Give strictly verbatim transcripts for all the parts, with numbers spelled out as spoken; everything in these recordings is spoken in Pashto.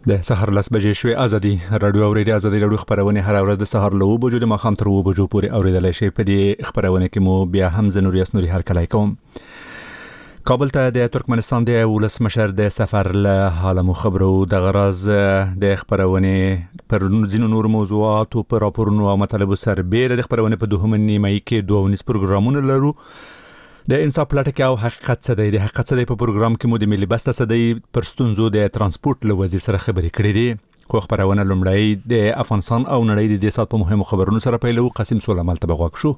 د سحر لس بجې شوې. ازادي رادیو اورېدي ازادي رادیو خبرونه هر ورځ د سحر له وبو د مخام تر وبو پورې اورېدل شي. په دې خبرونه کې مو بیا هم زنوري اسنوري هر کله کوم. کابل ته د ترکمنستان د ولسمشر د سفر له حاله مو خبرو د غرض د خبرونه پر ځینو نور موضوعات او پر راپورونو او مطالبو سره بیره د خبرونه په دوهم نیمه کې دوه ونیس پروګرامونه لرو. د انصاف پلاټک او حقیقت څه دی. د حقیقت څه دی په پروګرام کې مو د ملي بسته څه دی پر ستونزو د ترانسپورت له وزیر سره خبرې کړې دي. خو خبرونه لومړی د افغانستان او نړۍ د دې سات په مهمو خبرونو سره پیلو. قاسم سولمان ته بغوښ شو.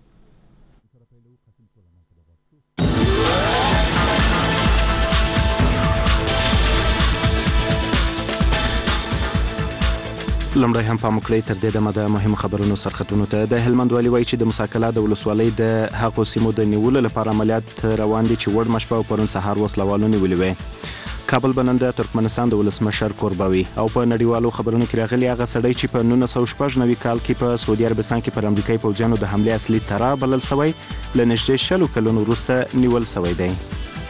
لمړی هم په مکلې تر دې دمه د مهم خبرونو سرختونو ته. د هلمند والي وایي چې د مساکلا د ولسوالۍ د هغو سیمو د نیولو لپاره عملیات روان دي چې وړ مشپه او پرون سهار وسلوالو نیولې وې. کابل بنن د ترکمنستان د ولسمشر کوربوي او په نړیوالو خبرونو کې راغلي هغه سړی چې په نولس سوه شپږ نوي کال کې په سعودي عربستان کې پر امریکایي پوځیانو د حملې اصلي ترا بلل شوی له نږدې شلو کلونو وروسته نیول شوی دی.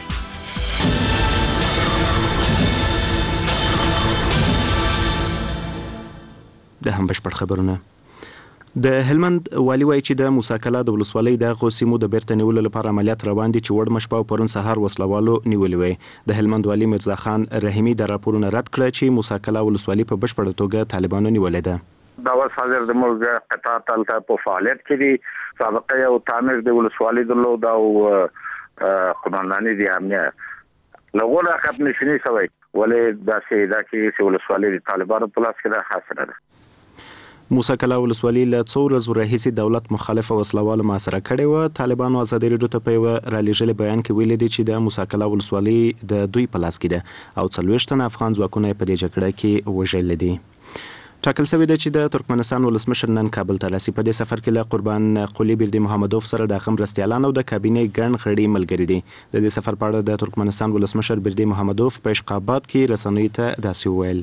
د هم بشپړ خبرونه. د هلمند والي وایي چې د موساکلا د ولسوالۍ د هغو سیمو د بیرته نیولو لپاره عملیات روان دي چې وړ مشپه او پرون سهار وسلوالو نیولې وې. د هلمند والي مرزا خان رحیمي د راپورونه رد کړ چې موساکلا ولسوالۍ په بشپړه توګه طالبانو نیولې ده. دا اوس حاضر د موږ قطاع تلته په فعالیت کې دي. سابقه او تعمیر د ولسوالۍ درلود او قومانداني د امنیت لغوره خط نشینی شوی ولې دا چې دا کې ولسوالۍ د طالبانو په لاس کې ده حاصله ده. موساکلا ولسوالۍ له څو ورځو راهیسې دولت مخالفه وسلوال محاصره کړې وه. طالبانو ازادي راډیو ته په یوه رالیږلي بیان کې ویلي دي چې د موساکلا ولسوالۍ د دوی په لاس کې ده او څلوېښت تنه افغان ځواکونه په دې جګړه کې وژلي دي. ټاکل شوی ده چې د ترکمنستان ولسمشر نن کابل ته راسي. په دې سفر کې له قربان قلی بردي محمدوف سره د هغه مرستیالان او د کابینې ګڼ غړي ملګري دي. د دې سفر په اړه د ترکمنستان ولسمشر بردي محمدوف په اشقاباد کې رسنیو ته داسې وویل: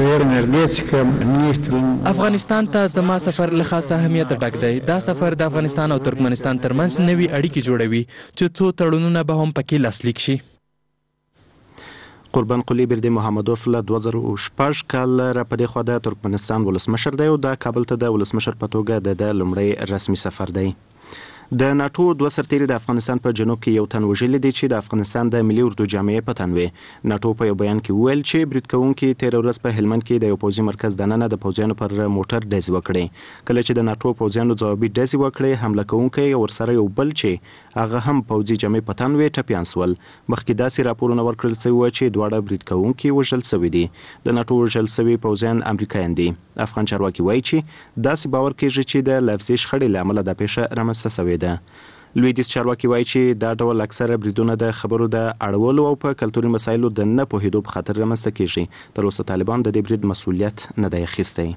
افغانستان ته زما سفر له خاص اهمیت ډک دی. دا سفر د افغانستان او ترکمنستان ترمنځ نوي اړیکې جوړوي چې څو تړونونه به هم پکې لاسلیک شي. قربان قلی بردي محمدوف له دوه زره شپږ کال را په دې خوا د ترکمنستان ولسمشر دی او د کابل ته د ولسمشر په توګه د لومړی رسمي سفر دی. د ناتو دوه سرتیري د افغانستان په جنوب کې یو تن وژلي دي چې د افغانستان د ملي اردو جامعې په تن وې. ناتو په یو بیان کې وویل چې برید کوونکي تېره ورځ په هلمند کې د یو پوځي مرکز دننه د پوځیانو پر موټر ډزې وکړې. کله چې د ناتو پوځیانو ځوابي ډزې وکړې، حمله کوونکی ورسره یو بل چې هغه هم پوځي جامعې په تن وې ټپیان سول. مخکې داسې راپورونه ورکړل شوي وو چې دواړه برید کوونکي وژل شوي دي. د ناتو وژل شوي پوځیان امریکایان دي. افغان چارواکي وایي چې داسې باور کېږي چې د لفظي شخړې له امله دا پیښه رامنځته شوې ده. لویدیځ چارواکي وایي چې دا ډول اکثره بریدونه د خبرو د اړولو او په کلتوري مسایلو د نه پوهېدو په خاطر رامنځته کېږي. تر اوسه طالبان د دې برید مسؤلیت نه دی اخیستی.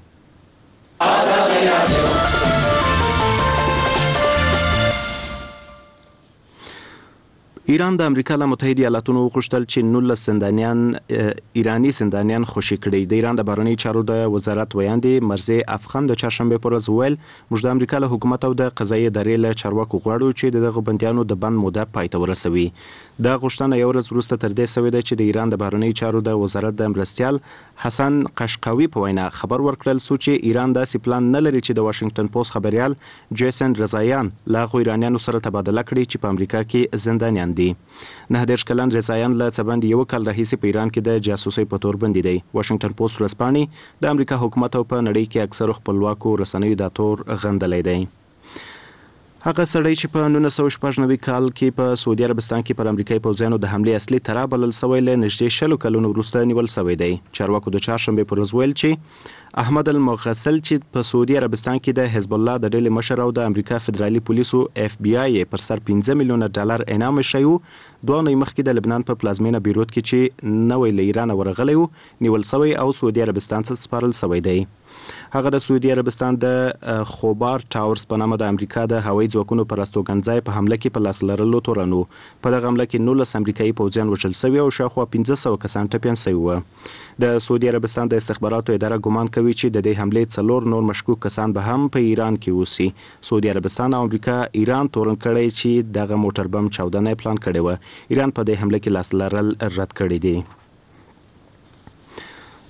ایران د امریکا له متحده ایالاتونو وغوښتل چې نولس زندانیان ایرانی زندانیان خوشي کړي. د ایران د بهرنیو چارو د وزارت ویاندې مرزي افغان د چهارشنبې پر ورځ وویل موږ د امریکا له حکومت او د قضایي ادارې له چارواکو غواړو چې د دغه بندیانو د بند موده پای ته ورسوي. دا غوښتنه یو ورځ وروسته تر دې شوې ده چې د ایران د بهرنیو چارو د وزارت د مرستیال حسن قشقاوي په وینا خبر ورکړل سو چې ایران داسې پلان نه لري چې د واشنگټن پوسټ خبريال جیسن رضایان له هغو ایرانیانو سره تبادله کړي چې په امریکا کې زندانیان دي. نه دېرش کلن رضایان له څه باندې یو کال راهیسې په ایران کې د جاسوسۍ په تور بندي دی. واشنگټن پوسټ ورځپاڼې د امریکا حکومت او په نړۍ کې اکثرو خپلواکو رسنیو دا تور غندلی دی. هغه سړی چې په نولس سوه شپږ نوي کال کې په سعودي عربستان کې پر امریکایي پوځیانو د حملې اصلي ترا بلل شوی له نږدې شلو کلونو وروسته نیول شوی دی. چارواکو د چهارشنبې پر ورځ ویل چې احمد المغسل چې په سعودي عربستان کې د حزب الله د ډلې مشر او د امریکا فدرالي پولیسو اف بی آی پر سر پنځه میلیونه ډالر انعام شوی دوه نه مخکې د لبنان په پلازمینه بیروت کې چې نوې له ایران ورغلی و نیول شوی او سعودي عربستان ته سپارل شوی دی. هغه د سعودي عربستان د خوبار ټاورز په نامه د امریکا د هوایي ځواکونو پر استوګنځای په حمله کې په لاس لرلو تورن و. په دغه حمله کې نولس امریکایي پوځیان وژل شوي او شاوخوا پنځه سوه کسان ټپیان شوي وو. د سعودي عربستان د استخباراتو اداره ګمان کوي چې د دې حملې څلور نور مشکوک کسان به هم په ایران کې اوسي. سعودي عربستان او امریکا ایران تورن کړی چې دغه موټر بم چاودنه پلان کړی و. ایران په دې حمله کې لاس لرل رد کړی دی.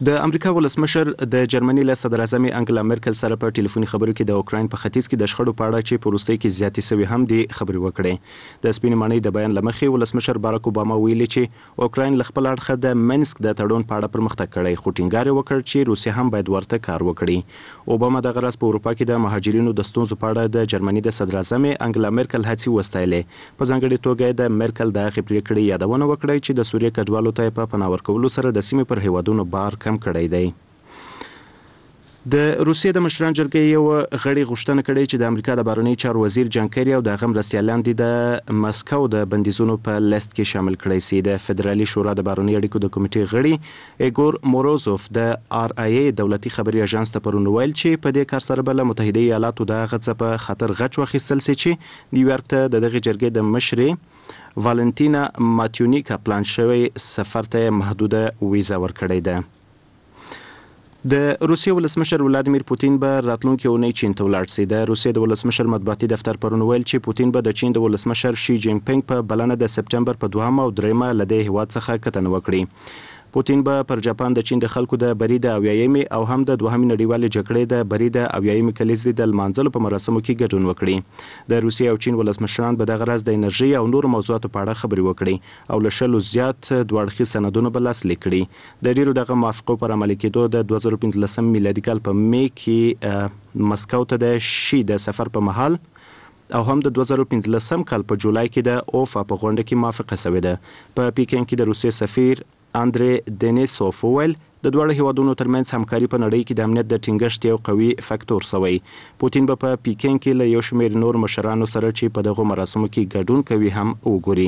د امریکا ولسمشر د جرمني له صدر اعظم انګلا مرکل سره په ټلیفوني خبرو کې د اوکراین په ختیځ کې د شخړو په اړه چې په روسي کې زیاتې سوي هم دي خبرې وکړې. د سپین معنی د بیان لمخې ولسمشر باراک اوباما ویلي چې اوکراین له خپل اړخه د منسک د تړون په اړه پرمختګ کړی، خو ټینګار وکړ چې روسیا هم باید ورته کار وکړي. اوباما د غرض په اروپا کې د مهاجرینو د ستونزو په اړه د جرمني د صدر اعظم انګلا مرکل هڅې وستایلې. په ځانګړي توګه د مرکل د پریکړې یادونه وکړه چې د سوریې کډوالو ته په پناه ورکولو سره د سیمې پر هیوادونو بار کم کړی دی. د روسیې د مشران جرګې یو غړي غوښتنه کړې چې د امریکا د بهرنی چارو وزیر جان کری او د هغه مرستیالان دي د مسکو د بندیزونو په لیست کې شامل کړي سي. د فدرالي شورا د بهرنی اړیکو د کمیټې غړي ایګور موروزوف د آر آی ای دولتي خبري اژانس ته پرون ویل چې په دې کار سره بل متحده ایالاتو د غڅ په خطر غچ واخیستل سي چې نیویارک ته د دغه جرګې د مشري والنتینا ماتیونیکا پلان شوی سفر ته محدوده ویزا ورکړې ده. د روسیې ولسمشر ولادیمیر پوتین به راتلونکي اونۍ چین ته ولاړ شي. د روسیې د ولسمشر مطبوعاتي دفتر پرون ویل چې پوتین به د چین د ولسمشر شي جین پینګ په بلنه د سپټمبر په دوهمه او دریمه لدې هیواد څخه کتنه وکړي. پوتین به پر جاپان د چین د خلکو د بری د اویایمي او هم د دوهمې نړیوالې جګړې د بری د اویایمي کلیزې د لمانځلو په مراسمو کې ګډون وکړي. د روسیې او چین ولسمشران به د غرض د انرژي او نور موضوعاتو په اړه خبرې وکړي او له شلو زیات دوه اړخیز سندونه به لاسلیک کړي. د ډیرو دغه موافقو پر عملي کېدو د دوه زره پنځلسم میلادي کال په می کې مسکو ته د شي د سفر په مهال او هم د دوه زره پنځلسم کال په جولای کې د اوفا په غونډه کې موافقه شوې ده. په پیکن کې د روسیې سفیر اندرې دنیسوف ویل د دوه هیوادونو ترمنځ همکاري په نړۍ کې د امنیت د ټینګښت یو قوي فاکتور شوی. پوتین به په پیکن کې له یو شمېر نور مشرانو سره چې په دغه مراسمو کې ګډون کوي هم وګوري.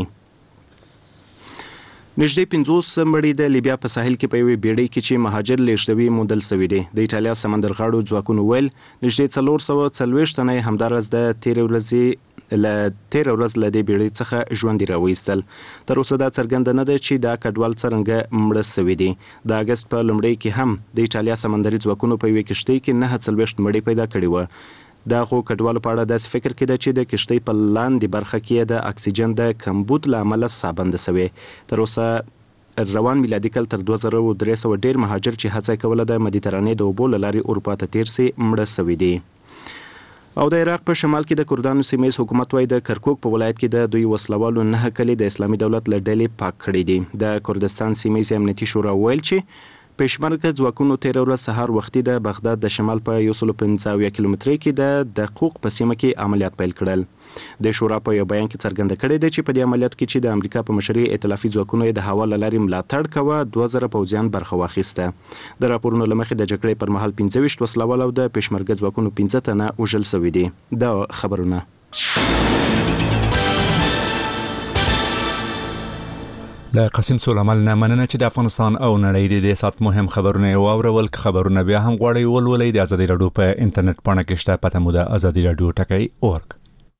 نږدې پنځوس مړي د لیبیا په ساحل کې په یوې بیړۍ کې چې مهاجر لېږدوي موندل شوي دي. د ایټالیا سمندرغاړو ځواکونو ویل نږدې څلور سوه څلوېښت تنه همدارس د تېرې ورځې له تېره ورځ له دې بیړۍ څخه ژوندي راویستل. تر اوسه دا څرګنده نه ده چې دا کډوال څرنګه مړه شوي دي. د اګست په لومړۍ کې هم د ایټالیا سمندري ځواکونو په یوې کښتۍ کې نهه څلوېښت مړي پیدا کړي وو. دا خو کډوالو په اړه داسې فکر کېده چې د کښتۍ په لاندې برخه کې د اکسیجن د کمبود له امله ساه بنده شوې. تر اوسه روان میلادي کال تر دوه زره درې سوه ډیر مهاجر چې هڅه کوله د مدیترانې د اوبو له لارې اروپا ته تیر سي مړه شوي دي. او د عراق په شمال کې د کردانو سیمه حکومت وای د کرکوک په ولایت کې د دوی وسلوالو نه کلی د اسلامي دولت له ډلې پاک کړی دي. د کردستان سیمه امنیتي شورا ویل چې پېشمرګه ځواکونو تیر ورځ سهار وختي د بغداد د شمال په یو سل پنځه اویا کیلومترۍ کې د دقوق په سیمه کې عملیات پیل کړل. د شورا په یو بیان کې څرګنده کړی دی چې په دې عملیاتو کې چې د امریکا په مشرۍ ائتلافي ځواکونو د هوا له لارې ملاتړ کوه دوه زره پوځیان برخه واخیسته. د راپورونو له مخې د جګړې پر مهال پنځه ویشت وسلوال او د پېشمرګه ځواکونو پنځه تنه وژل شوي دي. دا خبرونه له قسم سولمل نه مننه چې د افغانستان او نړۍ د سات مهم خبرونه او اورول خبرونه بیا هم غواړي ولولې د ازادي رادیو په انټرنیټ باندې کې شته پته مو د ازادي رادیو ټکی اورګ.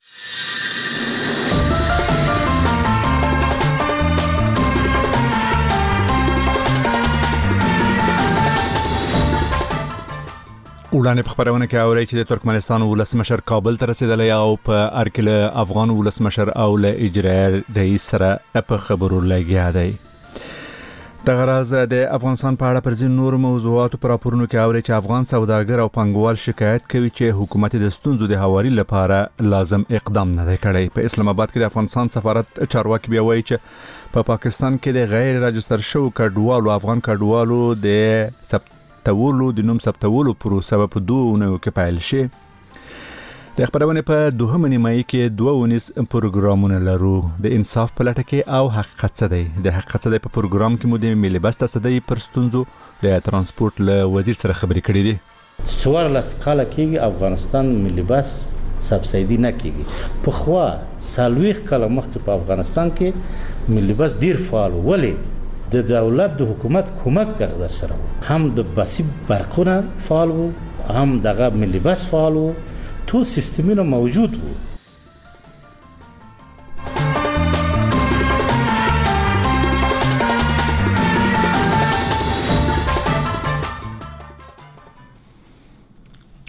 وړاندې په خبرونه کې اوري چې د ترکمنستان ولسمشر کابل ته رسیدلی او په ارکل افغان ولسمشر او له اجرایي رئیس سره په خبرو لګیا دی. د غرض د افغانستان په اړه پر ځین نور موضوعاتو پر راپورونو کې اوري چې افغان سوداګر او پنګوال شکایت کوي چې حکومت د ستونزو د هواري لپاره لازم اقدام نه کړي. په اسلام آباد کې د افغانستان سفارت چارواکي بیا وایي چې په پاکستان کې د غیر راجستر شوو کډوالو افغان کډوالو د تولو د نوم ثبتولو پروسه په دوه اونیو کې پیل شي. د خبرونه په دوهمه نیمایي کې دوه ونیس پروګرامونه لرو. د انصاف په لټه کې او حقیقت څه دی. د حقیقت څه دی په پروګرام کې مو د ملي بس تصدی پر ستونزو د ترانسپورت له وزیر سره خبرې کړې دي. څوارلس کاله کېږي افغانستان ملي بس سبسایدي نه کېږي. په خوا څلوېښت کاله مخکې په افغانستان کې ملي بس ډیر فعال ولی د دولت د حکومت کومک در سره هم د بسی برقونه فعال وو هم دغه ملي بس فعال وو ټول سیستمونه موجود وو.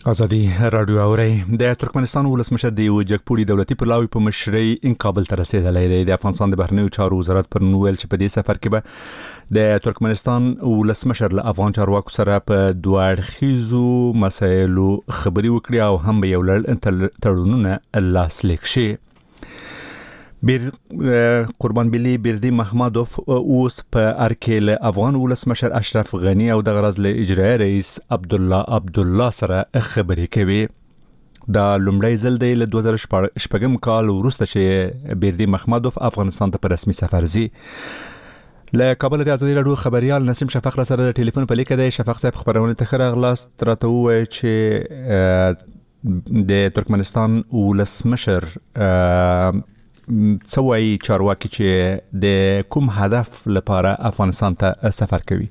ازادي رادیو اوري د ترکمنستان ولسمشر د یو جګپوړي دولتي پلاوی په مشرۍ ان کابل ته رسیدلی دی. د افغانستان د بهرنیو چارو وزارت پر نوول چې په دې سفر کې به د ترکمنستان ولسمشر له افغان چارواکو سره په دوه اړخیزو مسایلو خبري وکړي او هم به یو لړ تړونونه لاسلیک شي. بیر قربان بلی بیردی محمدوف اوس په ارکیل افغان ولسمشر اشرف غنی او د غرض له اجرایی رئیس عبد الله عبد الله سره خبرې کوي. دا لومړی ځل دی له دوه زره شپږم کال وروسته چې بیردی محمدوف افغانستان ته په رسمي سفر ځي. له کابل د ازادي رادیو خبريال نسیم شفق را سره ټلیفون په لیکه دی. شفق صاحب خبرونه ته راغلاست راته وایي چې د ترکمنستان ولسمشر څوای چارواکي چې د کوم هدف لپاره افغانستان ته سفر کوي.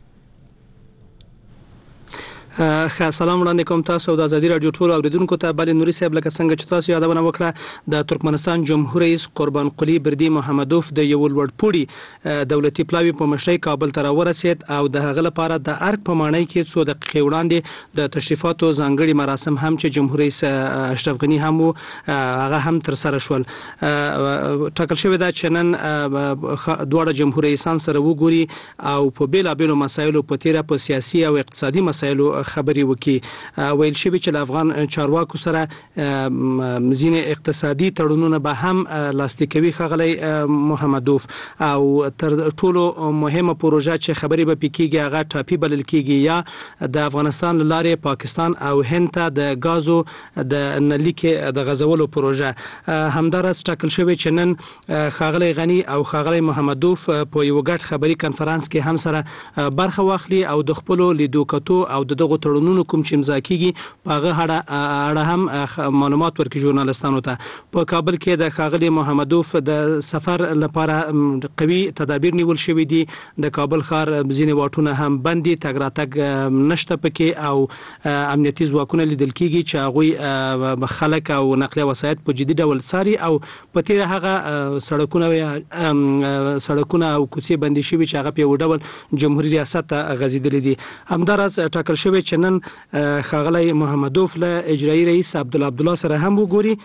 ښه سلام وړاندې کوم تاسو د ازادي رادیو ټول اوریدونکو ته. بل نوري صاحب لکه څنګه چې تاسو یادونه وکړه د ترکمنستان جمهور رئیس قربان قلی بردی محمدوف د یو لوړپوړي دولتي پلاوی په مشرۍ کابل ته راورسید او د هغه لپاره د ارګ په مانای کې څو دقیقې وړاندې د تشریفاتو ځانګړي مراسم هم چې جمهور رئیس اشرف غنی هم هغه هم تر سره شول. ټاکل شوی دا چې نن دواړه جمهور رئیسان سره وګوري او په بیلابېلو مسایلو په تیره په سیاسي او اقتصادي مسایلو خبري وکي. ویل شوی چې افغان چارواکو سره ځینې اقتصادي تړونونه به هم لاسلیکوي خغلی محمدوف او تر ټولو مهمه پروژه چې خبري به پکېږي هغه ټاپي بلل کېږي یا د افغانستان لاره پاکستان او هند ته د غازو د نلیک د غزولو پروژه. همدارس ټاکل شوی چې نن خغلی غنی او خغلی محمدوف په یو ګډ خبري کانفرنس کې هم سره برخه واخلي او د خپل لیدو کتو او د تړونونو کوم چې امضا کیږي هغه اړه هم معلومات ورکړي ژورنالستانو ته. په کابل کې د خاغلی محمدوف د سفر لپاره قوي تدابیر نیول شوې دي. د کابل ښار ځینې واټونه هم بند دي، تګ راتګ نشته پکې او امنیتي ځواکونه لیدل کیږي چې هغوی خلک او نقلیه وسایط په جدي ډول څاري او په تیره هغه سړکونه سړکونه او کوڅې بندي شوي چې هغه په یو ډول جمهوریت ریاست ته غځېدلې دي. همداراز ټاکل شوی چې نن خاغلی محمدوف له اجرایی رئیس عبد الله عبد الله سره هم وګوري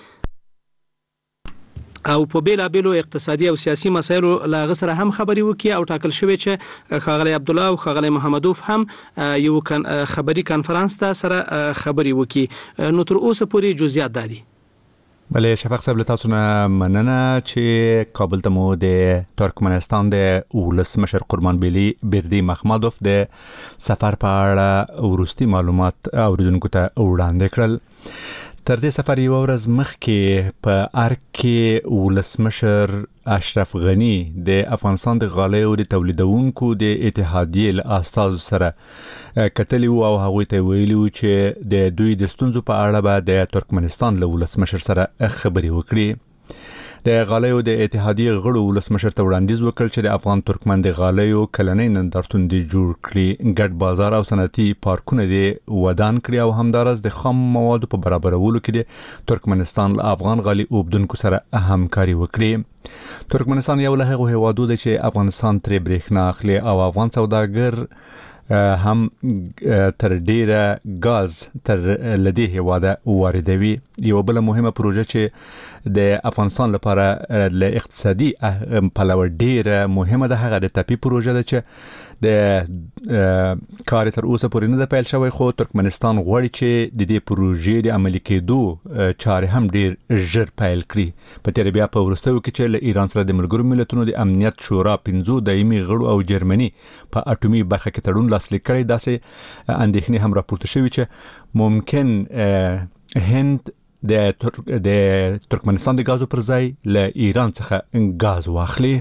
او په بیلابېلو اقتصادي او سیاسي مسایلو له سره هم خبري وکړي او ټاکل شوی چې خاغلی عبد الله او خاغلی محمدوف هم یو خبري کانفرنس ته سره خبري وکړي. نو تر اوسه پورې جزئیات دادي. بله شفق صاحب تاسو نه مننه چې کابل ته مو د ترکمنستان د ولسمشر قربان بلی بیردی محمدوف د سفر په اړه وروستي معلومات اوریدونکو ته وړاندې کړل. تر دې سفر یو ورځ مخکې په ارګ کې ولسمشر اشرف غنی د افغانستان د غالیو د تولیدونکو د اتحادیې له استازو سره کتلی او هغوی ته ویلي چې د دوی د ستونزو په اړه به د ترکمنستان له ولسمشر سره خبرې وکړي. د غالیو د اتحادیې غړو ولسمشر ته وړاندیز وکړ چې د افغان ترکمن د غالیو کلنۍ نندارتون دی جوړ کړي، ګډ بازار او صنعتي پارکونه دی ودان کړي او همدارس د خام موادو په برابرولو کې د ترکمنستان له افغان غالي اوبدونکو سره همکاري وکړي. ترکمنستان یو له هغو هیوادو دی چې افغانستان ترې برېښنا اخلي او افغان سوداګر هم تر ډیره غاز تر لدی هواده واردوي. یو بل مهمه پروژه چې د افغانستان لپاره له اقتصادي پلوه ډیره مهمه ده هغه د ټاپي پروژه ده چې د کار تر اوسه پورې نه ده پیل شوی، خو ترکمنستان غواړي چې د دې پروژې د عملي کېدو چارې هم ډیر ژر پیل کړي. په تیر بیا په وروستیو کې چې له ایران سره د ملګرو ملتونو د امنیت شورا پنځو دایمي غړو او جرمني په اټومي برخه کې تړون لاسلیک کړی، داسې اندېښنې هم راپورته شوي چې ممکن هند د د ترکمنستان د غازو پر ځای له ایران څخه غاز واخلي.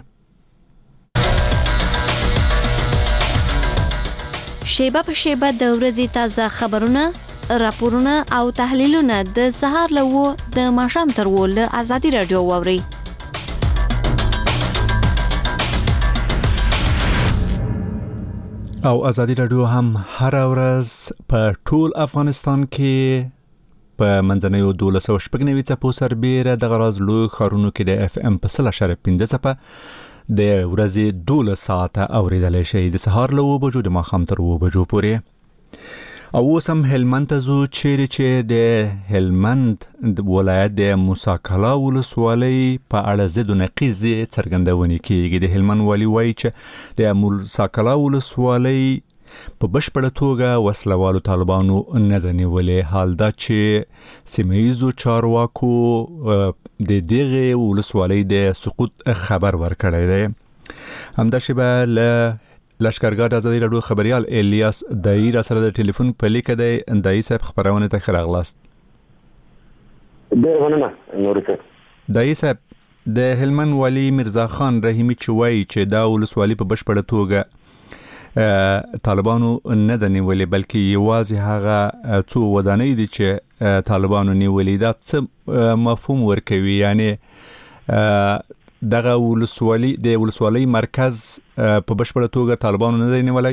شیبه په شیبه د ورځې تازه خبرونه، راپورونه او تحلیلونه د سهار له و د ماښام تر و له ازادي رادیو واوري. او ازادي رادیو هم هر ورځ په ټول افغانستان کې په منځنیو دولس سوه شپږ نوي څپو سربیره د غراز لوی ښارونو کې د اف ام په سل اشاریه پنځه څپه د ورځې دولس ساعته اوریدلی شي د سهار له اوه بجو د ماښام تر اوه بجو پورې. او سم هلمند ته زو چیرې چې د هلمند د ولایت د موساکلا ولسوالۍ په اړه زید نقیز څرګندونې کیږي. د هلمند والی وایي چې د موساکلا ولسوالۍ په بشپړه توګه وسلوالو طالبانو نه ده نیولې، حال دا چې سیمه‌ییزو چارواکو د دغه ولسوالۍ د سقوط خبر ورکړی دی. همداشبه له لشکرګاه د ازادي راډیو خبريال الیاس دای را سره د ټلیفون په لیک دی. دای صاحب خبرونه ته خراغلاست. ډیر مننه نور څه. دای صاحب د هلمند والی مرزا خان رحیمی چوي چې دا ولسوالي په بشپړه توګه طالبانو نه د نیولې، بلکې یوازې هغه څو ودانۍ دي چې طالبانو نیولې. دا څه مفهوم ورکوي؟ یعنی دغه ولسوالي د ولسوالۍ مرکز په بشپړه توګه طالبانو نه دی نیولای.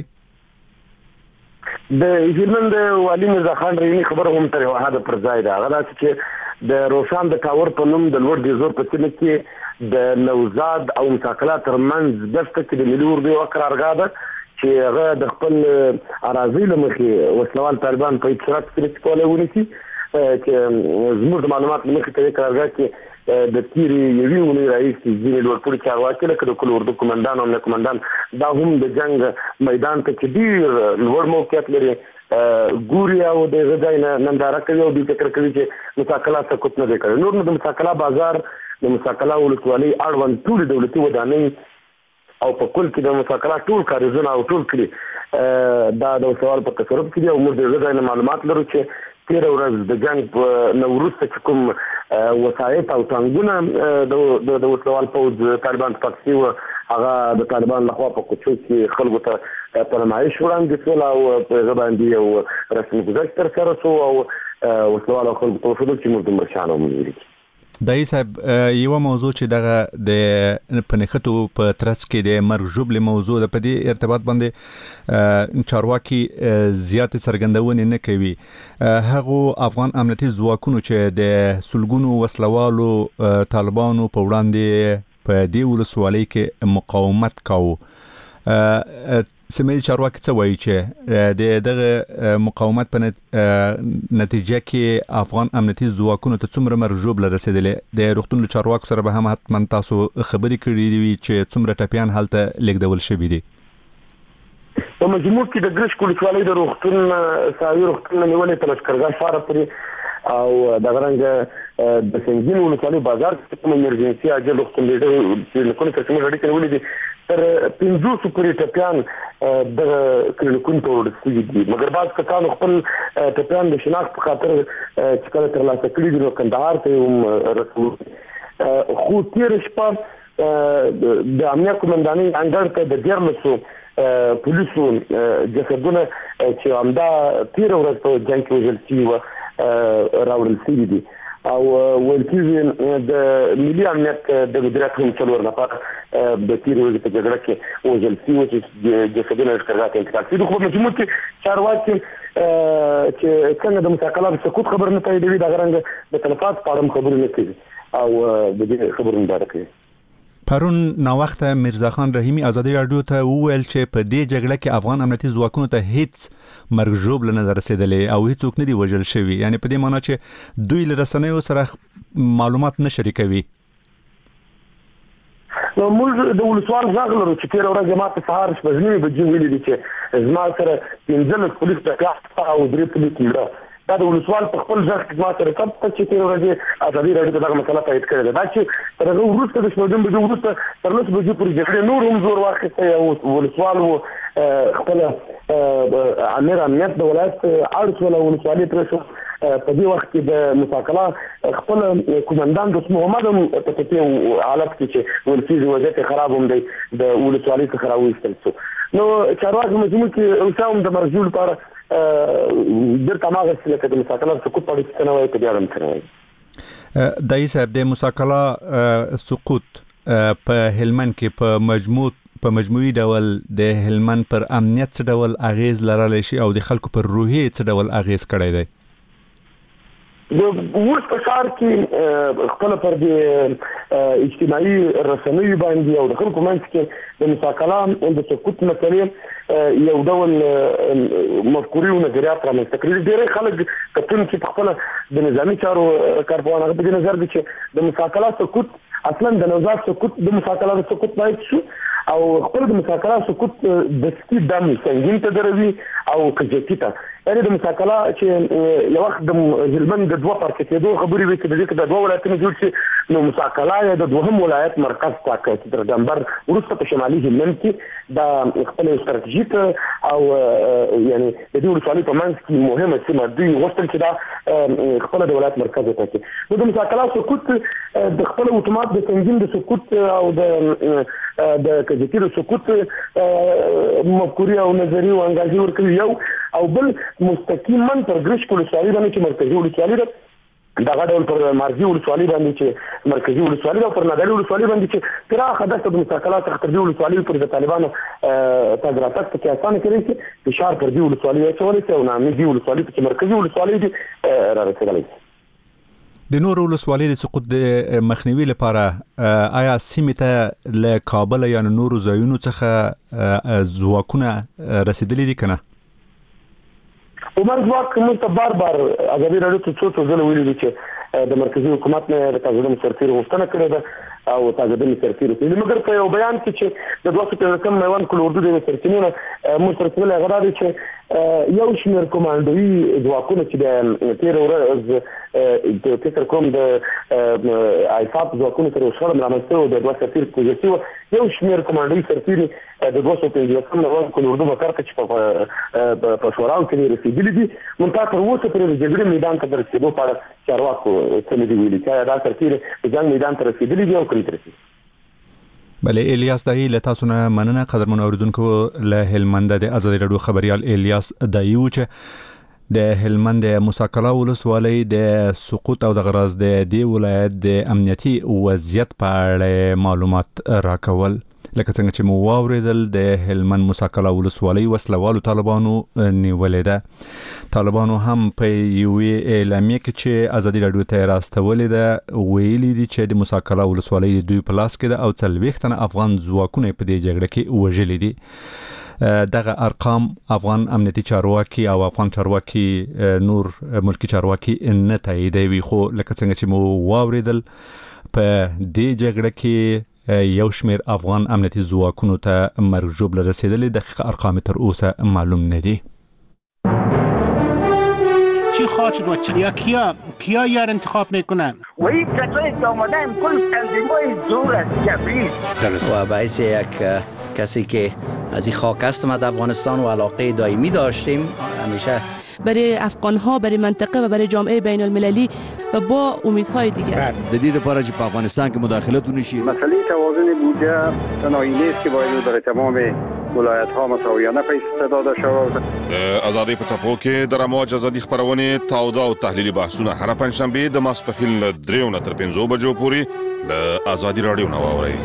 د هلمند والی مرزا خان رحیمی خبره هم تر وحده پر ځای ده. هغه چې د روشان د ټاور په نوم د لوړ د زور په سیمه کې د نوزاد او مساکلا ترمنځ دسته کې د ملي اردو قرارګاه ده چې هغه د خپل اراضي لمخې وسلوال طالبان په اطلاعات کې کولای ونیسي، چې زموږ د معلومات لمخې ته قرارګاه کې د تیری یوې ونې رئیس ځینې لوړپوړي چارواکي لکه د کل اردو کمانډان او نه کمانډان دا هم د جنگ میدان ته چې ډیر لوړ موقعیت لري ګوري او د غځای نه ننداره کوي او د فکر کوي چې مساکلا سقوط نه کوي. نور نو د مساکلا بازار د مساکلا ولسوالۍ اړوند ټول دولتي ودانۍ او په کل کې د مساکلا ټول کاریزونه او ټول کړي دا د سوال په تصرف کې او موږ د غځای نه معلومات لرو چې تیر ورځ د جنگ په نوروز ته کوم وسایط او ټانګونه د د وسلوال پوز طالبان پکسي او هغه د طالبان لخوا په کوڅو کې خلکو ته پرمایش وړاندې شول او په غباندې او رسمي گزارش تر سره شو او وسلوال خلکو په فضل کې موږ د مرشانو مونږ. دای صاحب یو موضوع چې دغه د پنځختو په ترڅ کې د مرګ ژوبل موضوع د پدې ارتباط باندې چارواکي زیات څرګندونه نه کوي. هغه افغان امنیتي ځواکونو چې د سلګونو وسلوالو طالبانو په وړاندې په دې ولسوالۍ کې مقاومت کاوه، سیمه چارواکي څه وایي چې د دغه مقاومت په نتیجه کې افغان امنیتي ځواکونو ته څومره مرجوب رسیدلې؟ د روغتون چارواکو سره به هم حتما تاسو خبرې کړې وي چې څومره ټپيان هلته لیږدول شوي دي. په مجموع کې د ګرش ولسوالۍ د روغتون ساوي روغتون نیولې تل لشکرګاه ښار پورې او د غرنګ د سنگین ولسوالۍ بازار کې کوم ایمرجنسي اجل روغتون دی چې لکه څنګه اړیکې ولې دي تر پنځوس پورې ټپيان د کلینیکونو ته ورسېږي دي، مګر بعض کسان خپل ټپيان د شناخت په خاطر چې کله ترلاسه کړي دي نو کندهار ته هم رسول. خو تیر شپه د امنیت کمانډانۍ انګړ ته د دیارلسو پولیسو جسدونه چې همدا تیر ورځ په جنګ کې وژل شوي وه راوړل شوي دي او ویل کېږي د ملي امنیت د مدیریت هم څلور نفر د تیر ورځې په جګړه کې وژل شوي چې جسدونه لشکرګاه ته انتقال شوي. خو مجموع کې چارواکي چې څنګه د مساکلا د سقوط خبر نه تاییدوي، دغه رنګه د تلفات په اړه خبرې نه کوي او د دې خبرونه ډاډه کوي. پرون ناوخته مرزا خان رحیمی ازادي راډیو ته وویل چې په دې جګړه کې افغان امنیتي ځواکونو ته هیڅ مرګ ژوبل نه رسیدلې او هیڅوک نه دی وژل شوی، یعنی په دې معنی چې دوی له رسنیو سره معلومات نه شریکوي. نو موږ د ولسوال ځاغ لرو چې تیر ورځ ما په سهار شپږ بجې ویلي دي چې زما سره پنځه پولیس ټکا او درې پولیس مړه. دا د ولسوال په خپل ځخ کې ما سره کپ چې تیر ورځ ازادي راډیو دغه مسله تایید کړې ده. دا چې تر هغه وروسته د شپږم بجې وروسته تر لس بجې پورې جګړې نور هم زور واخیسته او ولسوال و خپل امیر امنیت د ولایت اړ ول ولسوالۍ پرې شو. په دې وخت کې د مساکلا خپل کمانډان دوست محمد هم په دې حالت کې چې ولسی وضعیت خراب هم دی د ولسوالۍ څخه راوېستل شو. نو چارواکي مجموع کې اوسام د مرجول لپاره د تماغه چې د مساکلا سقوط په اړه څه نه وایي په دې اړه څه نه وایي. دای صاحب د مساکلا سقوط په هلمند کې په مجموع په مجموعي ډول د هلمند پر امنیت څه ډول اغیز لرلی شي او د خلکو پر روحي څه ډول اغیز کړی دی؟ د اوس په ښار کې خپل پر دې اجتماعي رسنیو باندې او د خلکو منځ کې د موسی کلام او د سقوط مسلې یو ډول مفکورې او نظریات رامنځته کړي. ډېری خلک کتونکي په خپل د نظامي چارو کارپوهان هغه په دې نظر دي چې د موسی کلام سقوط اصلا د نوزاد سقوط د موسی کلام سقوط باید شو او خپل د موسی کلام سقوط د سپي دم څنګه ته دروي او کجتی ته یعنی د موسی کلام چې یو وخت د هلمند د دوه پارچې کېدو خبرې وکړي د دې د دوه ولایتونو جوړ شي نو موسی کلام د دوهم ولایت مرکز ټاکل چې د دمبر ورسته په شمالي هلمند کې د خپل استراتیژیک او یعنی د دې ولسوالۍ په منځ کې مهمه سیمه دوی غوښتل چې دا خپل د ولایت مرکز وټاکي. نو د موسی کلام سقوط د خپل اتومات د تنظیم د سقوط او د د کجتی د سقوط مفکورې او نظریې او انګازې ورکوي یو او بل مستقیما تر ګرشک ولسوالۍ باندې چې مرکزي ولسوالۍ ده دغه ډول پر مرکزي ولسوالۍ باندې چې مرکزي ولسوالۍ ده او پر نادري ولسوالۍ باندې چې پراخه دښته د موسی کلام څخه تر دې ولسوالۍ پر د طالبانو تګ راتګ پکې اسانه کړی شي فشار پر دې ولسوالۍ اچولی شي او نامي ولسوالۍ چې مرکزي ولسوالۍ دي را رسېدلی شي. د نورو ولسوالۍ د سقوط د مخنیوي لپاره آیا سیمې ته له کابل یا نورو ځایونو څخه ځواکونه رسیدلي دي کنه؟ عمر ځواک موږ ته بار بار ازادي راډیو ته څو څو ځله ویلي دي چې د مرکزي حکومت نه د تازه سرتیر غوښتنه کړې ده او تازه د سرتیر ویلي مګر په یو بیان کې چې د دوه سوه پنځم میوان کول اردو د سرتینونو موږ سره څه غواړي دی چې یو شمېر کوماندوي ځواکونه چې د تیر ورځ د فکر کوم د ایفاپ ځواکونو سره وشړم رامنځته او د دوه سرتیر پوزیسیو یو شمېر کوماندوي سرتیر د دوه سوه پنځم میوان کول اردو وکړه چې په په شوراو کې رسیدلي دي مونږ تر اوسه پرې د جګړې میدان ته رسیدو په اړه چارواکو څه دي ویلي چې دا سرتیر د جنگ میدان ته رسیدلي دي او کله رسیدلي. بله الیاس دایی له تاسو نه مننه قدرمن اوریدونکو. له هلمند د ازادي راډیو خبريال الیاس دایی و چې د هلمند موسی کلام ولسوالۍ د سقوط او د غراز د دی ولایت د امنیتي وضعیت په اړه معلومات راکول. لکه څنګه چې مو واوریدل د هلمند موسی کلام ولسوالۍ وسلوالو طالبانو نیولې ده. طالبانو هم په یوې اعلامیه کې چې ازادي راډیو ته راستولې ده ویلي دي چې د موسی کلام ولسوالۍ د دوی په لاس کې ده او څلوېښت تنه افغان ځواکونه په دې جګړه کې وژلي دي. دغه ارقام افغان امنیتي چارواکي او افغان چارواکي نور ملکی چارواکي نه تاییدوي خو لکه څنګه چې مو واوریدل په دې جګړه کې یو شمیر افغان امنیتي ځواکونو ته مرګ ژوبله رسیدلې. دقیق ارقام تر اوسه معلوم نه دي. چی خواهد شد و چی یا کیا کیا یار انتخاب میکنن و این کسایی که آمدن کل تنظیم‌های زور از جبری و باعث یک کسی که از این خاک هستم از افغانستان و علاقه دائمی داشتیم همیشه برای افغان‌ها برای منطقه و برای جامعه بین المللی و با امیدهای دیگر د دې لپاره چې په افغانستان کې مداخلت ونشي. مسئله توازن بودجه تنهایی نیست که باید برای تمام ولایت‌ها مساویانه پیش داده شود. آزادی په څپو کې د رموج ازادي خبرونه تاوده او تحلیلي بحثونه هر پنځشنبه د ماسپخیل دریو نه تر پنځو بجو پورې د آزادي راډیو نو اوري.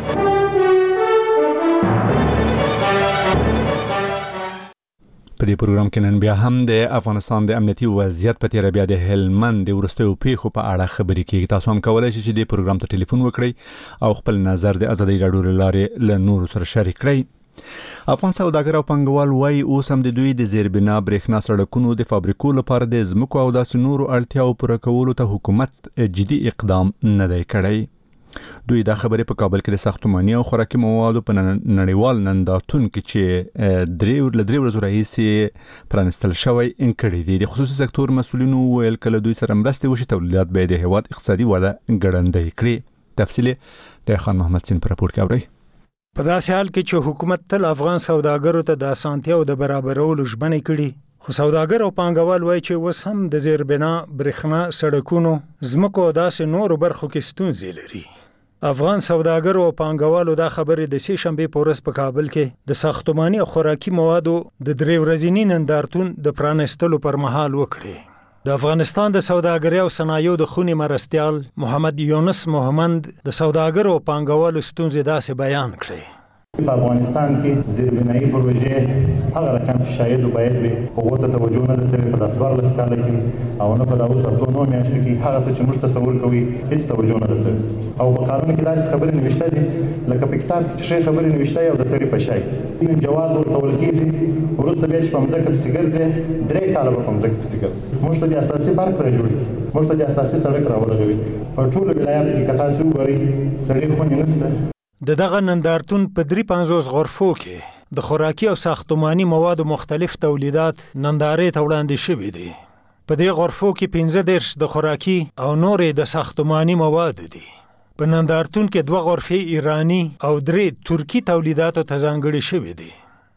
په دې پروګرام کې نن بیا هم د افغانستان د امنیتي وضعیت په تیر بیا د هلمند د ورستیو پیښو په اړه خبرې کیږي. تاسو هم کولای شئ چې د پروګرام ته ټلیفون وکړئ او خپل نظر د ازادي راډیو لارې له نورو سره شریک کړئ. افغان سوداګر او پنګوال وايي اوس هم د دوی د زیربنا برېښنا سړکونو د فابریکو لپاره د ځمکو او داسې نورو اړتیاو پوره کولو ته حکومت جدي اقدام نه دی کړی. دوی دا خبرې په کابل کې د ساختماني او خوراکي موادو په نړیوال نندارتون کې چې درې ور لدرې ورځې راهیسې پرانستل شوی انکړې دي. د خصوصي سکتور مسولینو ویل کله دوی سره مرستې وشي تولیدات به د هیواد اقتصادي وده ګړندۍ کړي. تفصیل د خان محمد سین پر راپور کې اوري. په داسې حال کې چې حکومت تل افغان سوداګرو ته د اسانتیا او د برابرولو ژمنې کړي خو سوداګر او پانګوال وایي چې اوس هم د زیربنا برېښنا سړکونو ځمکو او داسې نورو برخو کې ستونزې لري. افغان سوداګر او پانګوالو دا خبرې د سې شنبې په ورځ په کابل کې د ساختماني او خوراکي موادو د درې ورځني نندارتون د پرانستلو پر مهال وکړي. د افغانستان د سوداګرۍ او صنایعو د خونې مرستیال محمد یونس محمد د سوداګر او پانګوالو ستونزې داسې بیان کړي. په افغانستان کې زیربنایي پروژې هغه رقم چې شاید باید وي هغه ته توجه نه ده شوې په داسوار لسکاله کې او نه په داوس اتو نو میاشتو کې هغه څه چې موږ تصور کوي هیڅ توجه نه ده شوې او په قانون کې داسې خبرې نوشته دي لکه په کتاب کې چې خبرې نوشته او د سړي په شای جواز ورکول کېږي ورته بیا چې په مځکه پسې ګرځي درې کاله په مځکه پسې ګرځي موږ ته د اساسي برخه جوړ کړي موږ ته د اساسي سړک راوړل په ټولو ولایتو کې کتا سو غري سړي خونې نشته د دغه نندارتون په درې پنځوس غرفو کې د خوراکي او ساختماني موادو مختلف تولیدات نندارې ته وړاندې شوي دي. په دې غرفو کې پنځه دېرش د خوراکي او نورې د ساختماني مواد دي. په نندارتون کې دوه غرفې ایرانی او درې ترکی تولیداتو ته ځانګړې شوي دي.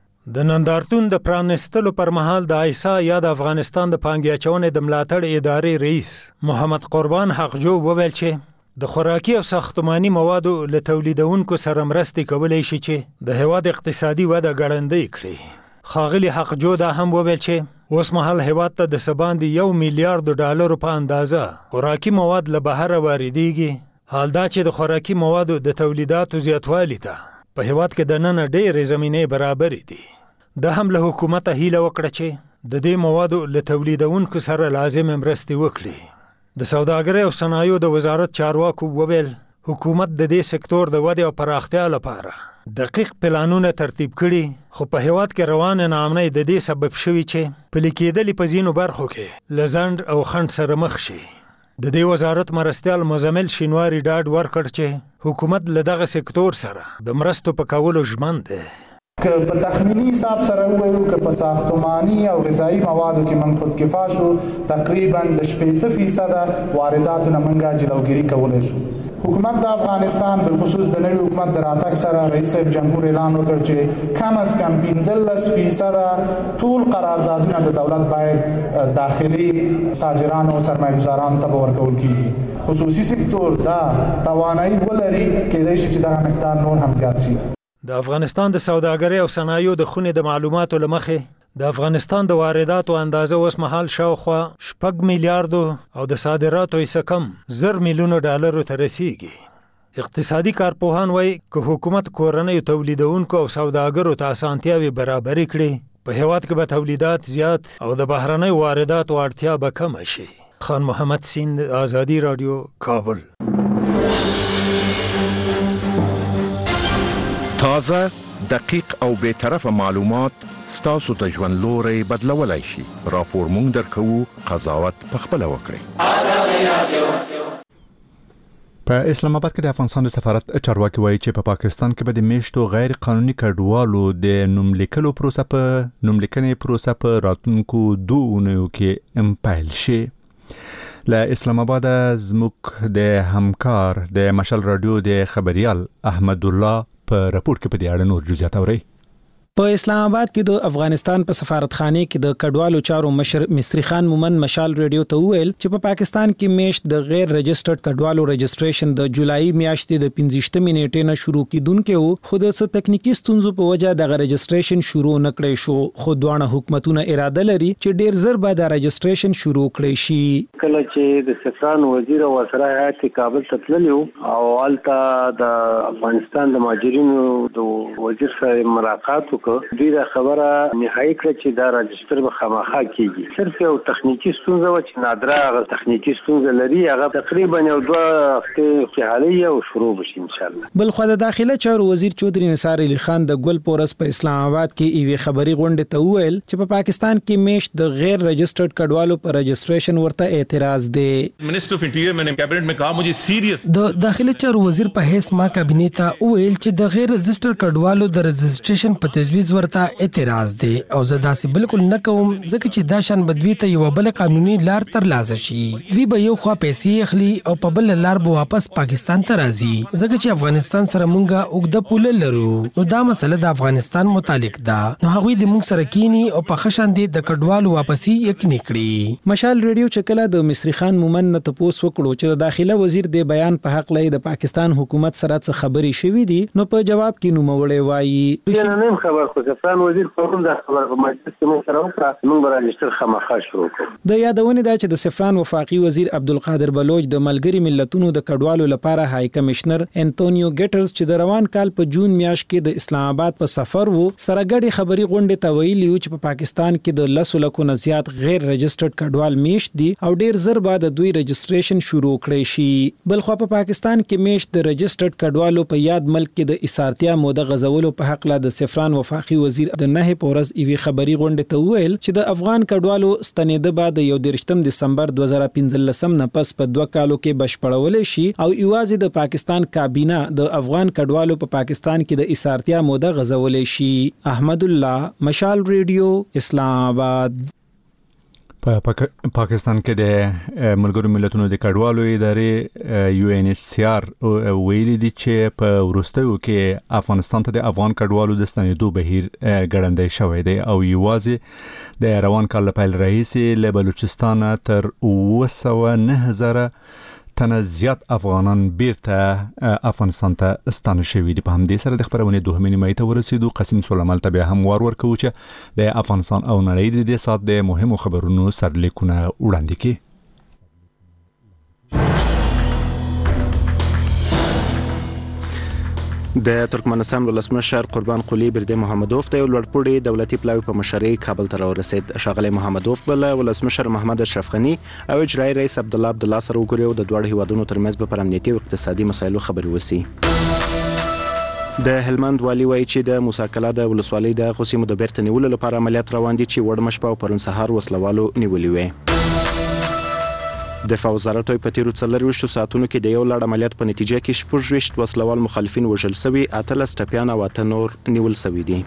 د نندارتون د پرانستلو پر مهال د آیسا یا د افغانستان د پانګې اچونې د ملاتړ ادارې رئیس محمد قربان حقجو وویل چې د خوراکي او ساختماني موادو له تولیدونکو سره مرستې کولای شي چې د هیواد اقتصادي وده ګړندۍ کړي. ښاغلي حقجو دا هم وویل چې اوس مهال هیواد ته د سباندې یو میلیارډ ډالرو په اندازه خوراکي مواد له بهره واردېږي. حال دا چې د خوراکي موادو د تولیداتو زیاتوالي ته په هیواد کې د نن ډېرې زمینې برابرې دي. دا هم له حکومته هیله وکړه چې د دې موادو له تولیدونکو سره لازم مرستې وکړي. د سوداګرۍ او صنایعو د وزارت چارواکو وویل حکومت د دې سکتور د ودې او پراختیا لپاره دقیق پلانونه ترتیب کړي خو په هیواد کې روان ناامنۍ د دې سبب شوي چې پلي کېدلې په ځینو برخو کې له ځنډ او خنډ سره مخ شي. د دې وزارت مرستیال مزمل شینواری ډاډ ورکړ چې حکومت له دغه سکتور سره د مرستو په کولو ژمن دی. که په تخمینی حساب سره وایو که په ساختماني او غذایی موادو کې من خود کفا شو تقریبا د شپږ فیصد وارداتو نه منګه جلوګیری کولای شو. حکومت د افغانستان بالخصوص د نوي حکومت د راتګ سره رئیس جمهور اعلان وکړ چې کم از کم پنځلس فیصد ټول قراردادونه د دولت باید داخلي تاجرانو او سرمایه‌گذارانو ته ورکول کیږي. خصوصي سکتور دا توانایي ولري کېدای شي چې دا مقدار نور هم زیات شي. د افغانستان د سوداګرۍ او صنایعو د خونې د معلوماتو لمخې د افغانستان د وارداتو اندازه اوس مهال شاوخوا شپږ میلیارډو او د صادراتو یې څه کم زر میلیونو ډالرو ته رسیږي. اقتصادي کارپوهان وایي که حکومت کورنیو تولیدونکو او سوداګرو ته اسانتیاوې برابرې کړي په هیواد کې به تولیدات زیات او د بهرنیو وارداتو اړتیا به کمه شي. خان محمد سیند، آزادی رادیو، کابل. تازه، دقیق او بی‌طرفه معلومات ستاسو ته ژوند لوري بدلولای شي. راپور مونږ درکوو، قضاوت پخپله وکړئ. آزادي رادیو. په اسلام آباد کې د افغانستان د سفارت چارواکي وایي چې په پا پاکستان کې به د میشتو غیر قانوني کډوالو د نوملیکلو پروسه په نوملیکنې پروسه په راتلونکو دوه اونیو کې امپایل شي. له اسلام آباد زموږ د همکار د مشال رادیو د خبريال احمد الله په راپور کې په دې اړه نور جزئیات اوري. په اسلام آباد کې د افغانستان په سفارتخانه کې د کډوالو چارو مشر مصری خان مومن مشال ریډیو ته ویل چې په پاکستان کې میشت د غیر رجسټرډ کډوالو رجسټریشن د جولای میاشتې د پنځه نیټې نه شروع کیدونکو وو خو د څه تکنیکی ستونزو په وجه د رجسټریشن شروع نکړی شو. خو دوه حکومتونه اراده لري چې ډیر زر به د رجسټریشن شروع کړي شي. کله چې د سفران وزیر او وزرا هیات کابل ته تللی او الته د افغانستان د مهاجرینو د وزیر سره ملاقات دوی دا خبره نهایی کړ چې دا راجستر به خامخا کیږي. صرف یو تخنیکی ستونزه و چې نادره هغه تخنیکی ستونزه لري هغه تقریبا یو دوه هفته کې حالي او شروع بشي ان شاء الله. بل خو د داخله چارو وزیر چودري نثار علي خان د ګل پورس په اسلام آباد کې ایوي خبري غونډه ته ویل چې په پاکستان کې میشت د غیر رجسټرډ کډوالو پر رجسټریشن ورته اعتراض دی. منسٹر اف انټیریئر میں نے کابینٹ میں کہا مجھے سیریس د داخله چارو وزیر په هیڅ ما کابینه ته ویل چې د غیر رجسټرډ کډوالو د رجسټریشن په تجویز ورته اعتراض دی او زه داسې بالکل نه کوم ځکه چې دا شان بدوی ته یو بل قانوني لار تر لاسه شي. وی به یو خوا پیسې اخلي او په بل لار به واپس پاکستان ته راځي ځکه چې افغانستان سره مونږه اوږده پوله لرو. نو دا مسله د افغانستان متعلق ده. نو هغوی د مونږ سره کینی او په خشان دي د کډوالو واپسی یقیني کړي. مشال ریډیو چکلا د مصری خان مومن نه تاسو وکړو چې د داخله وزیر د بیان په حق لای د پاکستان حکومت سره څه خبري شوې دي نو په جواب کې نو موړې وایي نه خبر خو سفران وزیر پرون د خبر په مجلس کې مو سره وکړه موږ به راجستر خامخا شروع کړو. د یادونه ده چې د سفران وفاقي وزیر عبدالقادر بلوچ د ملګری ملتونو د کډوالو لپاره هاي کمشنر انټونیو ګټرز چې د روان کال په جون میاشت کې د اسلام آباد په سفر وو سره ګډي خبري غونډه ته ویلي چې په پاکستان کې د لسو لکو نه زیات غیر رجسټرډ کډوال میشت دي او ډیر زر بعد د دوی رجسټریشن شروع کړي شي. بل خو په پاکستان کې میشت د رجسټرډ کډوالو په یاد ملک کې د اسارتیا موده غزولو په حق لا د سفران وفاقي وزیر د نه پورز ایوي خبري غونډه ته ویل چې د افغان کډوالو ستنېده بعد یو درشتم دسمبر دوه زره پنځلسم نه پس په دوه کالو کې بشپړول شي او ایوازي د پاکستان کابینه د افغان کډوالو په پاکستان کې د اسارتیا موده غزول شي. احمد الله مشال ریډیو اسلام آباد. په پاکستان کې د ملګرو ملتونو د کډوالو ادارې یو ان ایچ سی آر ویلي دي چې په وروستیو کې افغانستان ته د افغان کډوالو د ستنېدو بهیر ګړندی شوی دی او یوازې د روان کال له پیل راهیسې له بلوچستان تر اوه سوه نه زره تنه زیات افغانان بیرته افغانستان ته ستانه شوي دي. په همدې سره د خبرونې دوهمې نیمایي ته ورسېدو. قاسم سلیمان ته بیا هم وار ورکوو چې د افغانستان او نړۍ د دې سات د مهمو خبرونو سرلیکونه وړاندې کړي. د ترکمنستان ولسمشر قربان قلی برده محمدوف د لوړپوړي دولتي پلاوی په مشرۍ کابل ته ورسید. ښاغلی محمدوف بل ولسمشر محمد اشرف غنی او اجرایي رئیس عبد الله عبد الله سره وګوري او د دوه هیوادونو ترمنځ په امنیتي او اقتصادي مسایلو خبرې وسی. د هلمند والی وایي چې د موسی کلا د ولسوالۍ د غوسیمو د بیرته نیولو لپاره عملیات روان دي چې وړ مشپه او پرون سهار وسلوالو نیولې وي. دفاع وزارت په تیرو څلرويشتو ساعتونو کې د یو لړ عملیات په نتیجه کې شپږ ویشت وسلوال مخالفین وژل شوي، اتلس ټپیان او اته نور نیول شوي دي.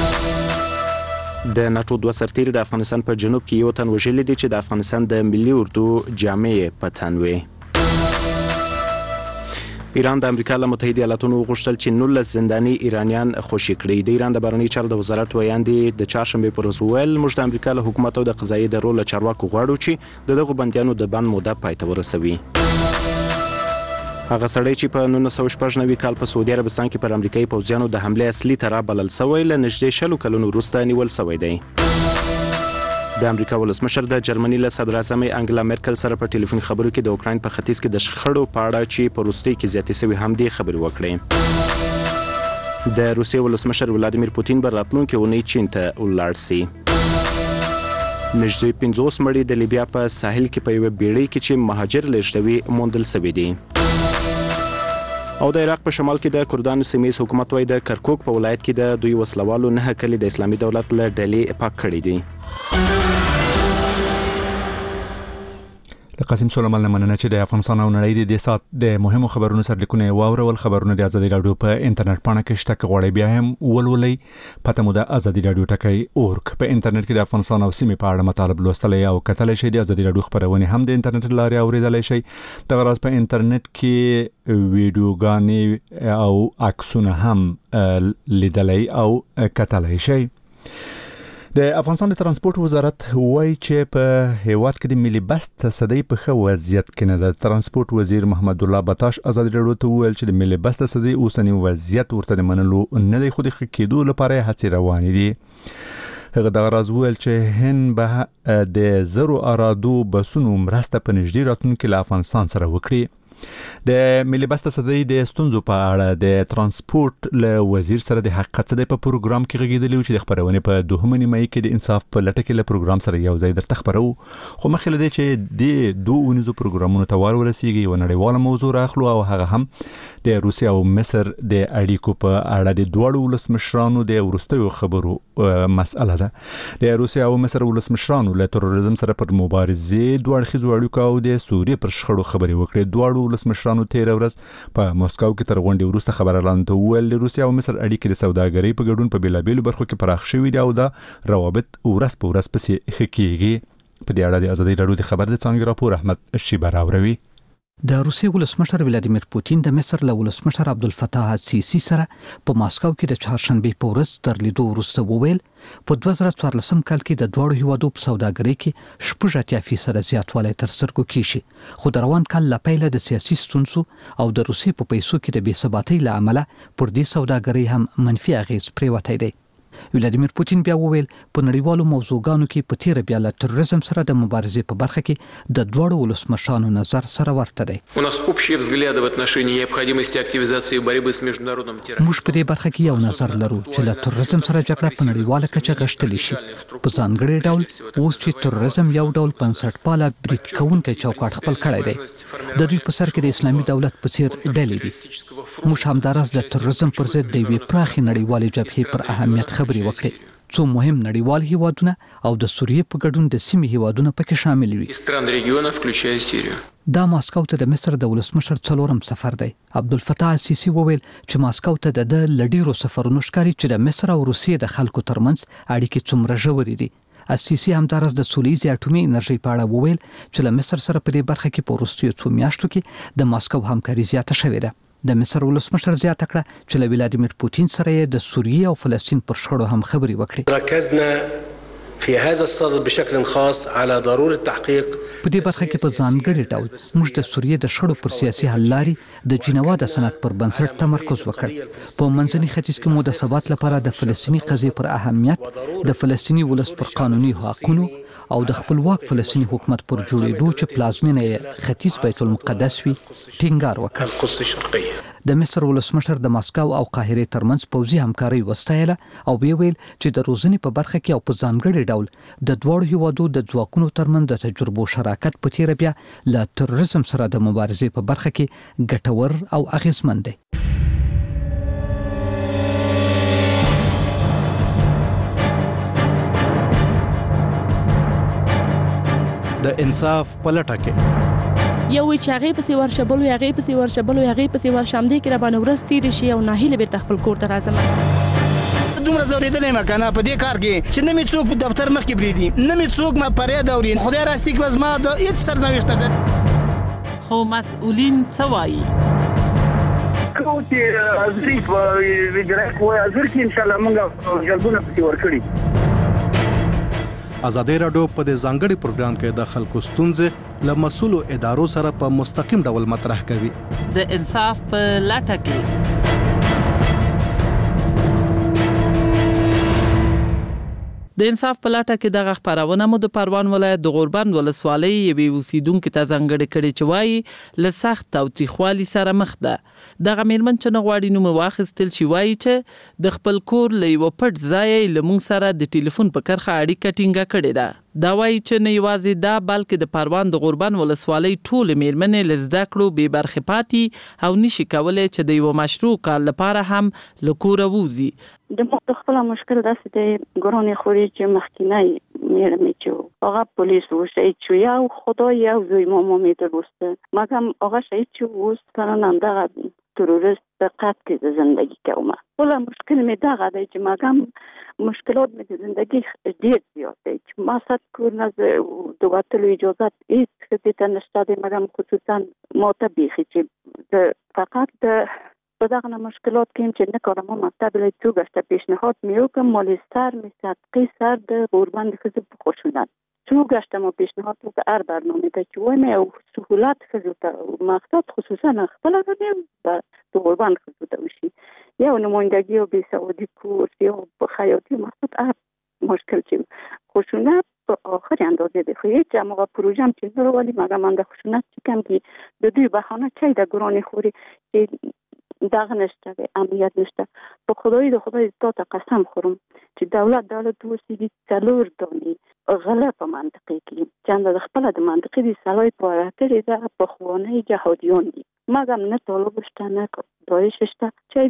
د ناتو دوه سرتیري د افغانستان په جنوب کې یو تن وژل دي چې د افغانستان د ملي اردو جامعې پتن وي. ایران د امریکا له متحده ایالاتونو غوښتل چې نولس زنداني ایرانیان خوشي کړي. د ایران د بهرنی چارو د وزارت ویاندې د چهارشنبه پر ورځ وویل موږ د امریکا له حکومت او د قضایي ادارو له چارواکو غواړو چې د دغو بندیانو د بند موده پای ته ورسوي. هغه سړی چې په نولس سوه شپږ نوي کال په سعودي عربستان کې پر امریکایي پوځیانو د حمله اصلي ترا بلل شوی له نږدې شلو کلونو وروسته نیول شوی دی. د امریکا ولسمشر د جرمني له صدر اعظم انګلا مرکل سره په ټلیفون خبرو کې د اوکراین په ختیځ کې د شخړو په اړه چې په روسیې کې زیاتې شوې هم دې خبرې وکړې. د روسیې ولسمشر ولادیمیر پوتین به راتلونکې اونۍ چین ته ولاړ شي. نږدې پنځوس مړي د لیبیا په ساحل کې په یوه بیړۍ کې چې مهاجر لېږدوي موندل شوي دي. او د عراق په شمال کې د کردانو سیمه حکومت وایي د کرکوک په ولایت کې د دوی وسلوالو نه کلی د اسلامي دولت له ډلې پاک کړي دي. قاسم سلیمان مننه چې د افغانستان او نړۍ د دې سات د مهمو خبرونو سرلیکونه واورول. خبرونه د ازادي رادیو په انټرنیټ پاڼه کې شته، غوړې بیا هم ولولئ. پته مو د ازادي رادیو ټکی اورګ په انټرنیټ کې د افغانستان او سیمې په اړه مطالب لوستلی او کتلی شئ. د ازادي رادیو خبرونه هم د انټرنیټ لارې اوریدلی شئ. دغه راز په انټرنیټ کې ویډیوګانې او عکسونه هم لیدلی او کتلی شئ. د افغانستان د ترانسپورت وزارت وایي چې په هیواد کې د ملي بس تصدۍ په ښه وضعیت کې نه ده. ترانسپورت وزیر محمد الله بطاش ازادي راډیو ته وویل چې د ملي بس تصدۍ اوسنی وضعیت ورته د منلو نه دی، خو د ښه کېدو لپاره هڅې روانې دي. هغه دغه راز وویل چې هند به د زرو ارادو بسونو مرسته په نږدې راتلونکي کې له افغانستان سره وکړي. د ملي بس تصدۍ د ستونزو په اړه د ترانسپورت له وزیر سره د حقیقت څخه په پروګرام کې غږیدلی چې د خبرونه په دوهمه نیمایي کې د انصاف په لټه کې له پروګرام سره یو ځای درته خبرو. خو مخکې له دې چې د دوه اونیزو پروګرامونو ته ور ورسیږي یو نړیواله موضوع راخلو او هغه هم د روسیې او مصر د اړیکو په اړه د دواړو ولسمشرانو د وروستیو خبرو مسأله ده. د روسیې او مصر ولسمشرانو له تروریزم سره پر مبارزې دوه اړخیزو اړیکو او د سوریې پر شخړو خبرې وکړې. دواړو ولسمشرانو تیر ورځ په مسکو کې تر غونډې وروسته خبر اعلان ته وویل روسیې او مصر اړیکې د سوداګرۍ په ګډون په بیلابېلو برخو کې پراخ شوي دي او دا روابط ورځ په ورځ پسې ښه کېږي. په دې اړه د ازادي راډیو د خبر د څانګې راپور احمد شیبه راوروي. د روسیې ولسمشر ولادیمیر پوتین د مصر له ولسمشر عبدالفتاح السیسی سره په ماسکو کې د چهارشنبې په ورځ تر لیدو وروسته وویل په دوه زره څوارلسم کال کې د دواړو هیوادو په سوداګرۍ کې شپږ اتیا فیصده زیاتوالی تر سترګو کېږي، خو د روان کال له پیله د سیاسي ستونزو او د روسیې په پیسو کې د بې ثباتۍ له امله پر دې سوداګرۍ هم منفي اغېز پرېوتی دی. ولادیمیر پوتین بیا وویل په نړیوالو موضوعګانو کې په تیر بیا له تروریزم سره د مبارزې په برخه کې د دوړو ولسمشرانو نظر سره ورته دی. У нас общие взгляды в отношении необходимости активизации борьбы с международным терроризмом. موږ په دې برخه کې یو نظر لرو چې له تروریزم سره جګړه په نړیواله کچه غښتلی شي. په ځانګړي ډول اوس چې تروریزم یو ډول بنسټپاله برید کوونکی چوکاټ خپل کړی دی. د دوی په سر کې د اسلامي دولت په څیر ډلې دي. موږ همداراز د تروریزم پر ضد د یوې پراخې نړیوالې جبهې پر اهمیت خبرې وکړې. څو مهم نړیوال هیوادونه او د سوریې په ګډون د سیمې هیوادونه پکې شامل وي. Стран региона, включая Сирию. دا ماسکو ته د مصر د ولسمشر څلورم سفر دی. عبدالفتاح السیسی وویل چې ماسکو ته د لډیرو سفرونو ښکاري چې د مصر او روسیې د خلکو ترمنځ اړیکې څومره ژورې دي. السیسی همداراز د سولیزي اټومي انرژي په اړه وویل چې له مصر سره په دې برخه کې په وروستیو څو میاشتو کې د ماسکو همکاري زیاته شوې ده. د مصر ولسمشر زیاته کړه چې له ولادیمیر پوتین سره د سوریې او فلسطین پر شخړو هم خبرې وکړي. ركزنا في هذا الصدد بشكل خاص على ضرورة تحقيق په دې برخه کې په ځانګړي ډول موږ د سوریې د شخړو پر سیاسي حل لارې د جنیوا د سند پر بنسټ تمرکز وکړ. په منځني ختیځ کې مو د ثبات لپاره د فلسطیني قضیې پر اهمیت، د فلسطیني ولس پر قانوني حقوقو او د خپلواک فلسطیني حکومت پر جوړېدو چې پلازمینه یې ختیځ بیت المقدس وي ټینګار وکړ. د مصر ولسمشر د ماسکو او قاهرې ترمنځ پوځي همکاري وستایله او ویل چې د روزنې په برخه کې او په ځانګړي ډول د دوړو هیوادو د ځواکونو ترمنځ د تجربو شراکت په تیر بیا له تروریزم سره د مبارزې په برخه کې ګټور او اغیزمن دی. د انصاف پلټه کې یو وی چې هغه پسې ورشبل او هغه پسې ورشبل او هغه پسې ورشم دی کې را باندې ورس تیر شي او ناهیله بیرته خپل کور ته راځم. دومره زوریدلې مکنه په دې کار کې چې نه می څوک په دفتر مخ کې بریدي، نه می څوک ما پرې دا ورین خدای راستي کې وزما د هیڅ سرنوشت ده. خو مسؤلین څه وایي؟ کوم چې ازري په ویډیو کې ازر کې ان شاء الله موږ جلبونه پسې ورکړي. ازادي راډیو په دې ځانګړي پروګرام کې د خلکو ستونزې له مسؤلو ادارو سره په مستقیم ډول مطرح کوي. د انصاف په لټه کې د انصاف په لټه کې دغه خبرونه مو د پروان ولایت د غوربند ولسوالۍ یوې اوسیدونکو ته ځانګړې کړې چې وایي له سخت تاوتریخوالي سره مخ ده. دغه میرمن چې نه غواړي نوم واخیستل شي وایي چې د خپل کور له یوه پټ ځایه له موږ سره د ټلیفون په کرښه اړیکه ټینګه کړې ده. دا وایي چې نه یوازې دا بلکې د پروان د غوربند ولسوالۍ ټولې میرمنې له زده کړو بې برخې پاتې او نشي کولی چې د یوه مشروع کار لپاره هم له کوره ووځي. د موږ خپل مشکل داسې دی ګرانې خوري چې مخکینی میرمې چې هغه پلیس و شهید شو یا خدا یا زوی ما امید دوسته مگم آقا شهید شو اوس پرانم دغه تروریست قد که زندگی کومه ولی مشکل می دغه دی چې مگم مشکلات می د زندگی ډیر زیات دی چې ما صد کور نه د وتلو اجازت هیڅ ښځې ته نشته دی مګم خصوصا ما ته بیخي چې فقط د په دغه مشکلات کې چې نه کوم مکتب له تو غشته پیشنهاد میوکم مالی سر می صدقی سر د غوربند خزه په خوشونت تو غشته مو پیشنهاد تو هر برنامه ته چې وای مې سهولت خزه ته مقصد خصوصا خپل غوډم د غوربند خزه ته وشي یا نمایندگی او بی سعودی کورس یا په خیاطی مقصد هر مشکل چې خوشونت په آخر اندازه دی خو هیڅ موقع پروژم چې نور ولی مګم اند خوشونت چې کم کی د دوی بهانه چای د ګرانی خوري چې دغه نشته دی امنیت نشته په خدای د خدای ته قسم خورم چې دولت دولت وسیږي څلور دونی غلط منطقي کې چند د خپل د منطقي دی سلای په راکړې ده په خوانه جهادیان دي مګم نه طالب شته نه داعش شته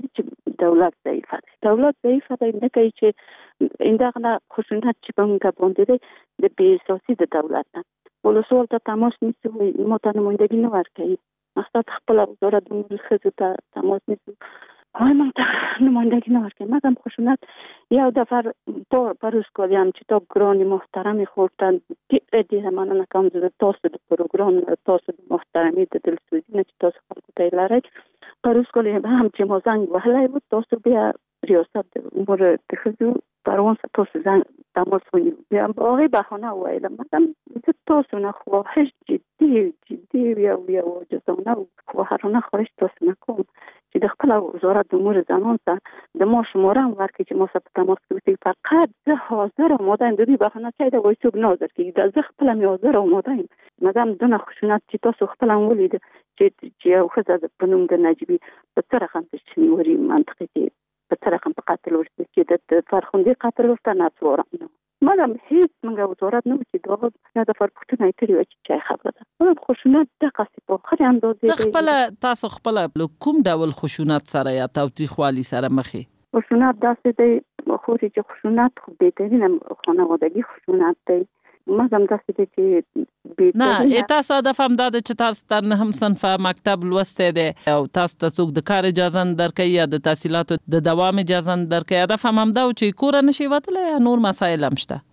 چې دولت ضعیفه دولت ضعیفه دی نه کوي چې اندغه خشونت چې په موږ باندې دی د بی اساسي د دولت نه ولسوال ته تماس نیسي متنمایندگی نه ورکوي مقصد خپل وزارت د امور ښځو ته تماس نیسو هغوی موږ ته نمایندګي نه ورکوي مګم خشونت یو دفعه پروس کالیم چې تا ګرانې محترمې خور ته ډېره ډېره مننه کوم زه د تاسو د پروګرام تاسو د محترمې د دلسوزي نه چې تاسو خلکو ته یې لرئ پروس کالیم هم چې ما زنګ وهلی و تاسو بیا ریاست د امور د ښځو پروان څخه تاسو زنګ تماس ونیو بیا به هغې بهانه وویله مګم زه تاسو نه خواهش جدي جدي یا یا عاجزانه و خواهرانه خواهش تاسو نه کوم چې د خپل وزارت امور زنان ته د ما شماره ورکړي چې ما سره په تماس کې اوسئ. فقط زه حاضر آماده یم د دوی بخښنه چای د وایي څوک نه حاضر کېږي دا زه خپله مې حاضر آماده یم. مګم دونه خشونت چې تاسو خپله هم ولید چې چې یو ښځه په نوم د نجیبي په څه رقم تشنیوري منطقې کې په څه رقم په قتل ورسېد چې د فرخندې قتل ورته نسوارم نه مګم هیڅ موږ وزارت نه و چې دغه د فرپوښتنه یې کړې وه چې چای خبره ده. مګم خشونت دقسې په آخرې اندازې ته خپله تاسو خپله له کوم ډول خشونت سره یا تاوتریخوالي سره مخ یې؟ خشونت داسې دی خورې چې خشونت خو بهترینه خانوادګي خشونت دی. مګم داسې دی چې نه تاسو هدف هم دا ده چې تاسو تر نهم صنفه مکتب لوستی دی او تاسو ته څوک د کار اجازه نه درکوي یا د تحصیلاتو د دوام اجازه نه درکوي. هدف هم همدا و چې کوره نشي وتلی یا نور مسایل هم شته؟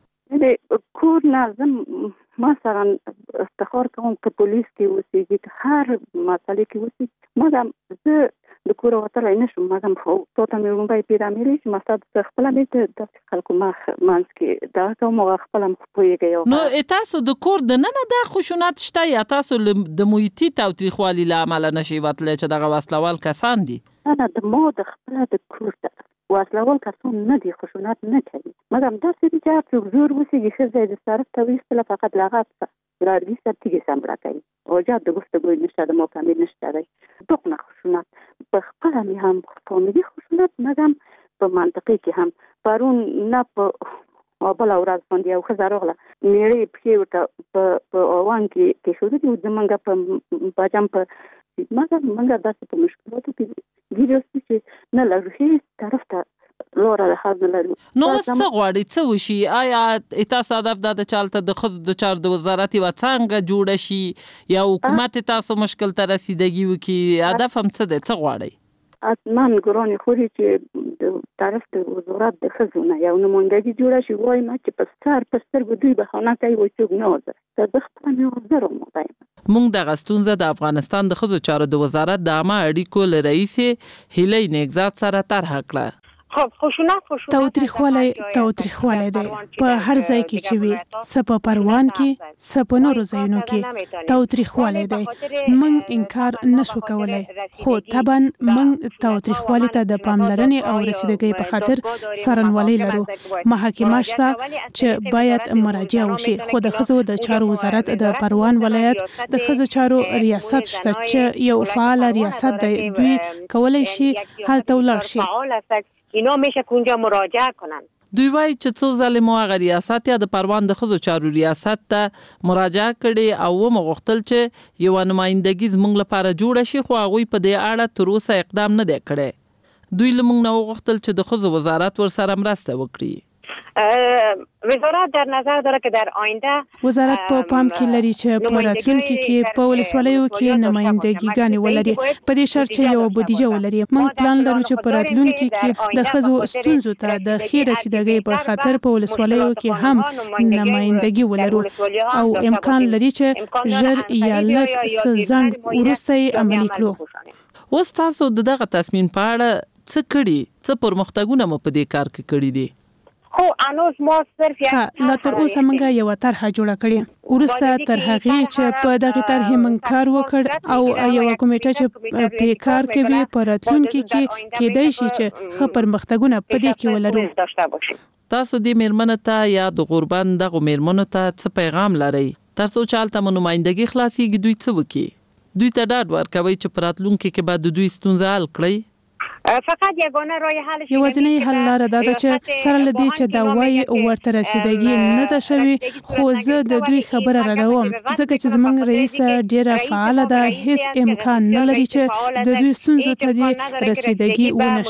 کور نه زه مثلا افتخار کوم که پولیس کې اوسېږي که هر مسئلې کې اوسېږي. مګم زه د کوره وتلی نه شم. مګم خو تا ته مې لومړی پیرامېرې چې مقصد زه خپله مې د داسې خلکو منځ کې دغه کوم هغه خپله هم پوهېږئ. نو تاسو د کور دننه دا خشونت شته یا تاسو د محیطي تاوتریخوالي له امله نشئ وتلی چې دغه وسلوال کسان دي؟ نه نه د ما د خپله د کور طرف وسلوال کسان نه دي خشونت نه کوي. مګم داسې دي چې هر څوک زور وسېږي ښځه یې د سرک ته ویستله فقط لغت راډوي سر تیږې سمبړه کوي او جات د ګفتګوی نشته د محکمې نشته دی. دغه خشونت په خپله مې هم فامیلي خشونت مګم په منطقې کې هم پرون نه په بله ورځ باندې یو ښځه راغله میړې پښې ورته په اوان کې کېښودلي وو زمونږ په باجم په مګم موږ داسې په مشکلاتو کې ګیر اوسو چې نه لرو هېڅ طرف ته لوره د حد نه لرو. نو اوس څه غواړئ څه وشي؟ آیا تاسو هدف دا ده چې هلته د ښځو د چارو د وزارت یوه څانګه جوړه شي یا حکومت تاسو مشکل ته رسیدګي وکړي؟ هدف هم څه دی؟ څه غواړئ؟ حتما ګرانې خوري چې د طرف د وزارت د ښځو نه یو نمایندګي جوړه شي. وایم چې په سر په سترګو دوی بهانه کوي وایي څوک نه حاضر که زه خپله مې حاضر آماده یم. موږ دغه ستونزه د افغانستان د ښځو چارو د وزارت د عامه اړیکو له رئیسې هیلۍ نیکزاد سره طرحه کړه. تاوتریخوالی تاوتریخوالی دی په هر ځای کې چې وي څه په پروان کې څه په نورو ځایونو کې تاوتریخوالی دی. موږ انکار نشو کولی خو طبعا موږ تاوتریخوالي ته د پاملرنې او رسیدګۍ په خاطر څارنوالۍ لرو. محاکمه شته چې باید مراجعه وشي خو د ښځو د چارو وزارت د پروان ولایت د ښځو چارو ریاست شته چې یو فعال ریاست دی. دوی کولی شي هلته ولاړ شي. اینا میشه که اونجا مراجعه کنن. دوی وایي چې څو ځلې مو هغه ریاست یا د پروان د ښځو چارو ریاست ته مراجعه کړې او ومو غوښتل چې یوه نمایندګي زموږ لپاره جوړه شي خو هغوی په دې اړه تر اوسه اقدام نه دی کړی. دوی له موږ نه وغوښتل چې د ښځو وزارت ورسره مرسته وکړي. وزارت در نظر داره که در آینده وزارت په پام کې لري چې په راتلونکي کې په ولسوالیو کې نمایندګیګانې ولري په دې شرط چې یو بودیجه ولري. موږ پلان لرو چې په راتلونکي کې د ښځو ستونزو ته د ښې رسیدګۍ په خاطر په ولسوالیو کې هم نمایندګي ولرو او امکان لري چې ژر یا لږ څه ځنډ وروسته یې عملي کړو. اوس تاسو د دغه تصمیم په اړه څه کړي؟ څه پرمختګونه مو په دې کار کې کړي دي؟ خو انوس ما صرف ها لا تر اوسه موږ یو طرحه جوړه کړې ورسته تر هغه چې په دغه طرحه موږ کار وکړ او یو کمیټه چې په کار کوي په راتلونکي کې کېدای شي چې خبر پرمختګونه په دې کې ولرو. تاسو دې میرمنو ته یا د غربند دغه میرمنو ته څه پیغام لرئ ترڅو چې هلته مو نمایندګي خلاصیږي؟ دوی څه وکړي؟ دوی ته ډاډ ورکوئ چې په راتلونکي کې به د دوی ستونزه حل کړئ؟ فقط یگانه راه حلش یوازینی حل لاره دا ده چې سره لدی چې دا وایي ورته رسیدګي نه ده شوی خو زه د دوی خبره ردوم ځکه چې زمونږ رئیس ډیره فعال ده. هیڅ امکان نه لري چې د دوی ستونزو ته د رسیدګي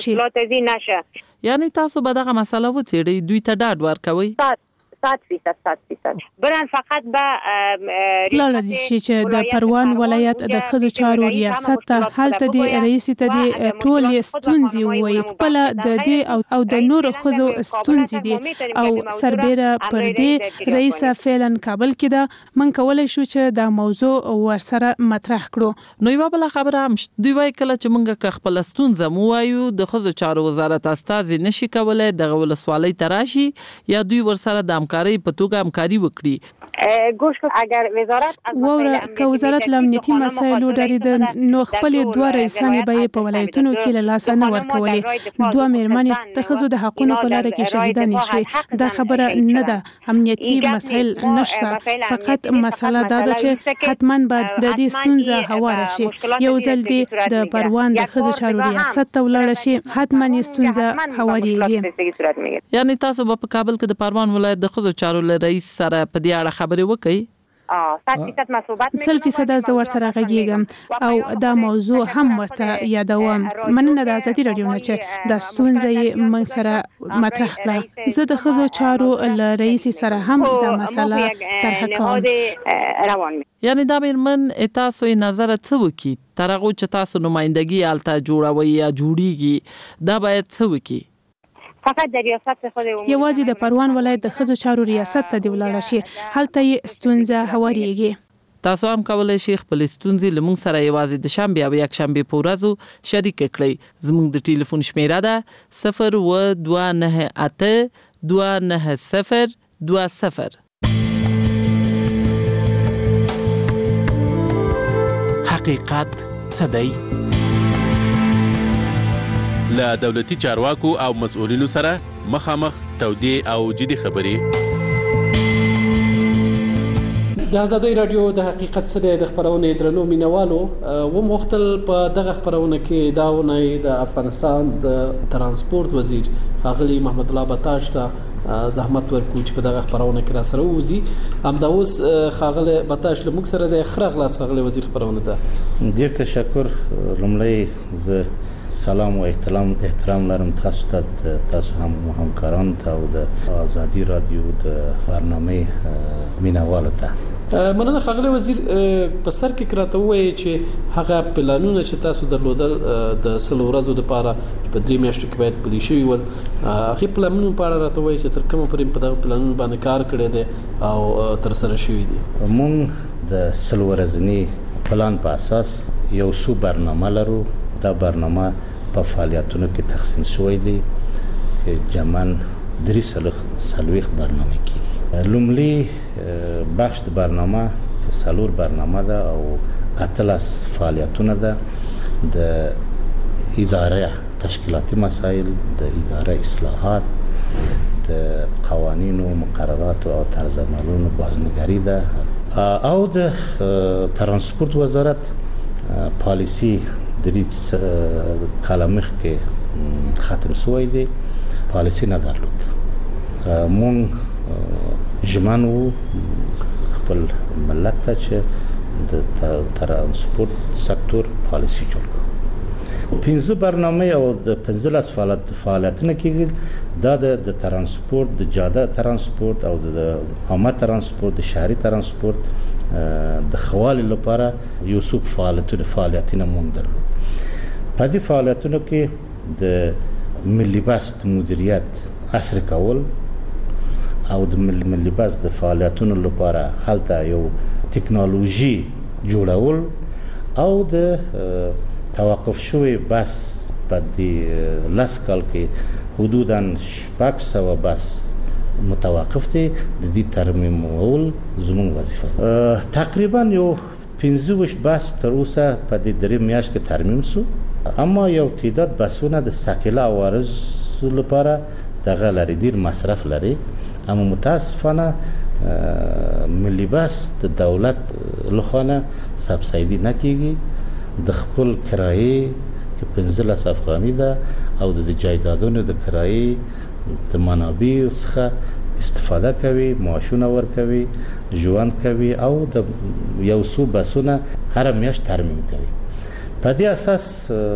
ونشي. یعنی تاسو به دغه مسله وڅېړئ دوی ته ډاډ ورکوئ؟ صد فیصد صد فیصد برن فقط به لاله دي چې د پروان ولایت د ښځو چارو ریاست ته هلته دی رئیس ته دی ټول ستونزې وایي خپل د دې او د نور ښځو ستونزې دي او سربېره پر دې رئیس فعلا کابل کې ده. من کولای شو چې دا موضوع ورسره مطرح کړو. نو یو بل خبره هم دوی وایي کله چې موږ که خپل ستونزه مو وایو د ښځو چارو وزارت استازي نشي کولای دغه ولسوالۍ ته راشي یا دوی ورسره د همکاري په توګه همکاري وکړي. گوش کن اگر وزارت ووره که وزارت لامنیتي مسایلو ډارېده نو خپل دوه رئیسانې به په ولایتونو کې له لاسه نه ورکولې. دوه میرمنې د ښځو د حقونو په لاره کې شهیدانې شوې. دا خبره نه ده، امنیتي مسایل نشته، فقط مسله دا ده چې حتما باید د دې ستونزه هواره شي. یو ځل دې د پروان د ښځو چارو ریاست ته ولاړه شي، حتما یې ستونزه هوارېږي. یعنی تاسو په کابل کې د پروان ولایت د ښځو چارو له رئیس سره په دې اړه خبرې وکړئ؟ سل فیصد زه ورسره غږیږم او دا موضوع هم ورته یادوم. مننه د ازادي راډیو نه چې دا ستونزه یې موږ سره مطرح کړه. زه د ښځو چارو له رئیس سره هم دا مسله طرح کوم. یعنی دا میرمن تاسو یې نظر څه وکړي تر هغه چې تاسو نمائندګي الته جوړوي یا جوړیږي، دا باید څه وکړي؟ فقط د ریاست خود یوازې د پروان ولایت د ښځو چارو ریاست ته دی ولاړ شي، هلته یې ستونزه هوارېږي. تاسو هم کولای شئ خپل ستونزې له موږ سره یوازې د شنبې او یک شنبې په ورځو شریک کړئ. زموږ د ټلیفون شمیره ده صفر و دوه نه اته دوه نه صفر دوه صفر. حقیقت څه دی؟ له دولتي چارواکو او مسؤلینو سره مخامخ تودې او جدي خبرې. د ازادي رادیو د حقیقت سره د خبرونې درنو مینوالو و مختل په دغه خبرونه کې داونه د افغانستان د ترانسپورت وزیر اغلی محمد الله بتاش ته زحمت ورکو چې په دغه خبرونه کې را سره وځي. هم دا اوس خاغله بتاش له موږ سره د خرغ لاس خاغله وزیر خبرونه ده. ډیر تشکر. لمړی زه سلام و احترام احترام لرم تاسو ته، تاسو هم همکاران ته او د ازادي رادیو د برنامه مینوالو ته. مننه خاغلی وزیر. په سر کې کراته وایي چې هغه پلانونه چې تاسو درلودل د سلو ورځو لپاره په درې میاشتو کې باید پلي شوي ول، هغه پلانونه په اړه راته وایي چې تر کومه پورې په دغه پلانونو باندې کار کړی دی او تر سره شوي دي؟ مونږ د سلو ورځني پلان په اساس یو څو برنامه لرو. دا برنامه په فعالیتونو کې تقسیم شوی دی چې جمعاً درې سلوخ سلوخ برنامه کیږي. لومړی بخش د برنامه سلور برنامه ده او اتلس فعالیتونه ده د اداره تشکیلاتی مسائل، د اداره اصلاحات، د قوانینو مقررات او طرز عملونو بازنگری ده او د ترانسپورت وزارت پالیسی درې کاله مخکې ختم شوی دی، پالیسی نه درلود. مونږ ژمن وو خپل ملت ته چې د ترانسپورت سکتور پالیسی جوړ کړو. پنځه برنامه او د پنځلس فعالیتونه کېږي. دا د ترانسپورت، د جاده ترانسپورت او د عامه ترانسپورت، د شهري ترانسپورت د خوالي لپاره یو څو فعالیتونه فعالیتونه مونږ درلود. په دې فعالیتونو کې د ملي بس مدیریت عصري کول او د ملي بس د فعالیتونو لپاره هلته یو ټکنالوژي جوړول او د توقف شوی بس په دې لاس کال کې حدوداً شپږ سوه بس متوقف دي. د دې ترمیمول زموږ وظیفه. تقریبا یو پنځه ویشت بس تر اوسه په دې درې میاشت کې ترمیم شو، اما یو تعداد بسونه د ثقيله عوارض لپاره دغه لري ډیر مصرف لري. اما متاسفانه ملي بس د دولت لخوا سبسایدي نه کیږي. د خپل کرایه کې پنځلس افغاني ده او د جایدادونو د کرایه د منابع څخه استفاده کوي، معاشونه ورکوي، ژوند کوي او د یو څو بسونه هر میاشت ترمیم کوي. په دې اساس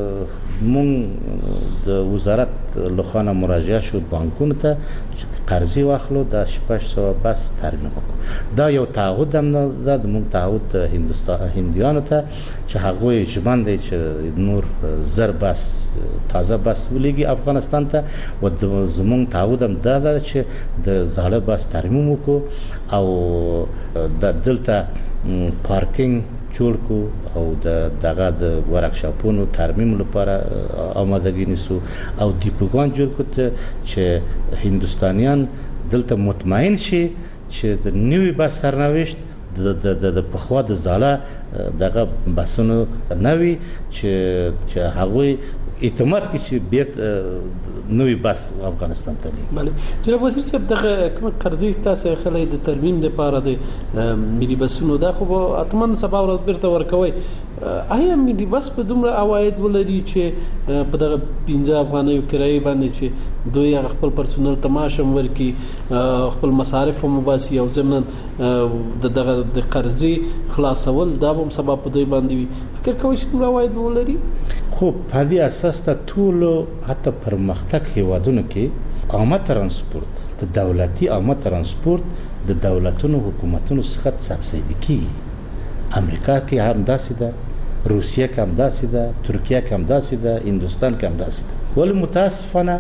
مونږ د وزارت لخوا مراجعه شو بانکونو ته چې قرضې واخلو د شپږ سوه بس ترمیم وکړو. دا یو تعهد هم ده د مونږ تعهد هندوستان هندیانو ته چې هغوی ژمن دی چې نور زر بس تازه بس ولېږي افغانستان ته و زمونږ تعهد هم دا ده چې د زاړه بس ترمیم وکړو او د دلته پارکینګ جوړ کو او د دغه د ورکشاپونو ترمیم لپاره آمادګي نیسو او دیپوګان جوړ کو چې هندوستانیان دلته مطمئن شي چې د نوي بس سرنوشت د د د پخوا د زاله دغه بسونو نوي چې چې هغه اعتماد کې چې بیت نوې بس افغانستان ته لګي. بله جناب وزیر صاحب دغه کوم قرضې تاسو خلای د ترمیم لپاره د ملي بسونو دا خو اتمن سبا ورځ بیرته ورکوي. آیا ملي بس په دومره عواید ولري چې په دغه پنځه افغانیو کرایې باندې چې دوی خپل پرسونل تماشم ورکي خپل مصارف هم وباسي او ضمن د دغه د قرضې خلاصول دا هم سبا په دوی باندې وي؟ فکر کوئ چې دومره عواید ولري؟ خو په دې اساس ته ټولو حتی پرمختګ هیوادونو کې عامه ترانسپورت د دولتي عامه ترانسپورت د دولتونو حکومتونو څخه سبسایدي کیږي. امریکا کې هم داسې ده، روسیه کې هم داسې ده، ترکیه کې هم داسې ده، هندوستان کې هم داسې ده. ولې متاسفانه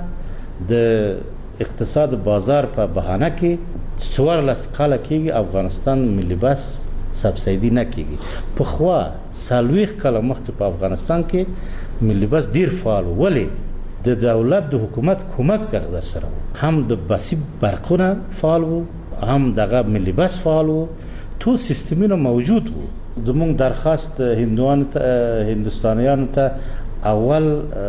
د اقتصاد بازار په بهانه کې څوارلس کاله کېږي افغانستان ملي بس سبسایدي نه کیږي. په خوا سالويخ کله مخکې په افغانستان کې ملي بس ډیر فعال ولې د دولت د حکومت کومک در سره هم د بسي برقونه فعال وو، هم دغه ملي بس فعال وو، ټول سیستمونه موجود وو. زموږ درخواست هندوان ته هندستانیانو ته اول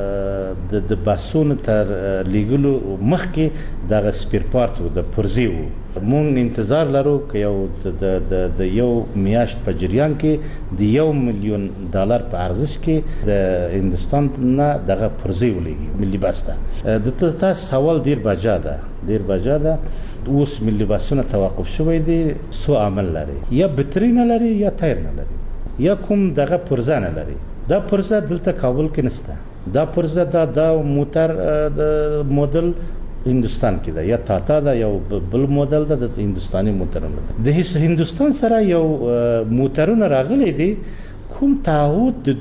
د بسونو تر لیګلو مخکې دغه سپیر پارت وو د پرزي وو. مونږ انتظار لرو که یو د د یو میاشت په جریان کې د یو میلیون ډالر په ارزش کې د هندستان نه دغه پرزي ولېږي ملي بس ته. د تاسو سوال ډیر بجا ده ډیر بجا ده. اوس ملي بسونه توقف شوی دي، سو عمل لري، یا بطري نه لري یا تایر نه لري یا کوم دغه پرزه نه لري. دا پرزه دلته کابل کې نشته. دا پرزه دا د موټر د مودل هندستان کې ده، یا ټاټا ده، یو بل مودل ده د هندستاني موټرونو. د هندستان سره یو موټرونه راغلي دي، کوم تعهد د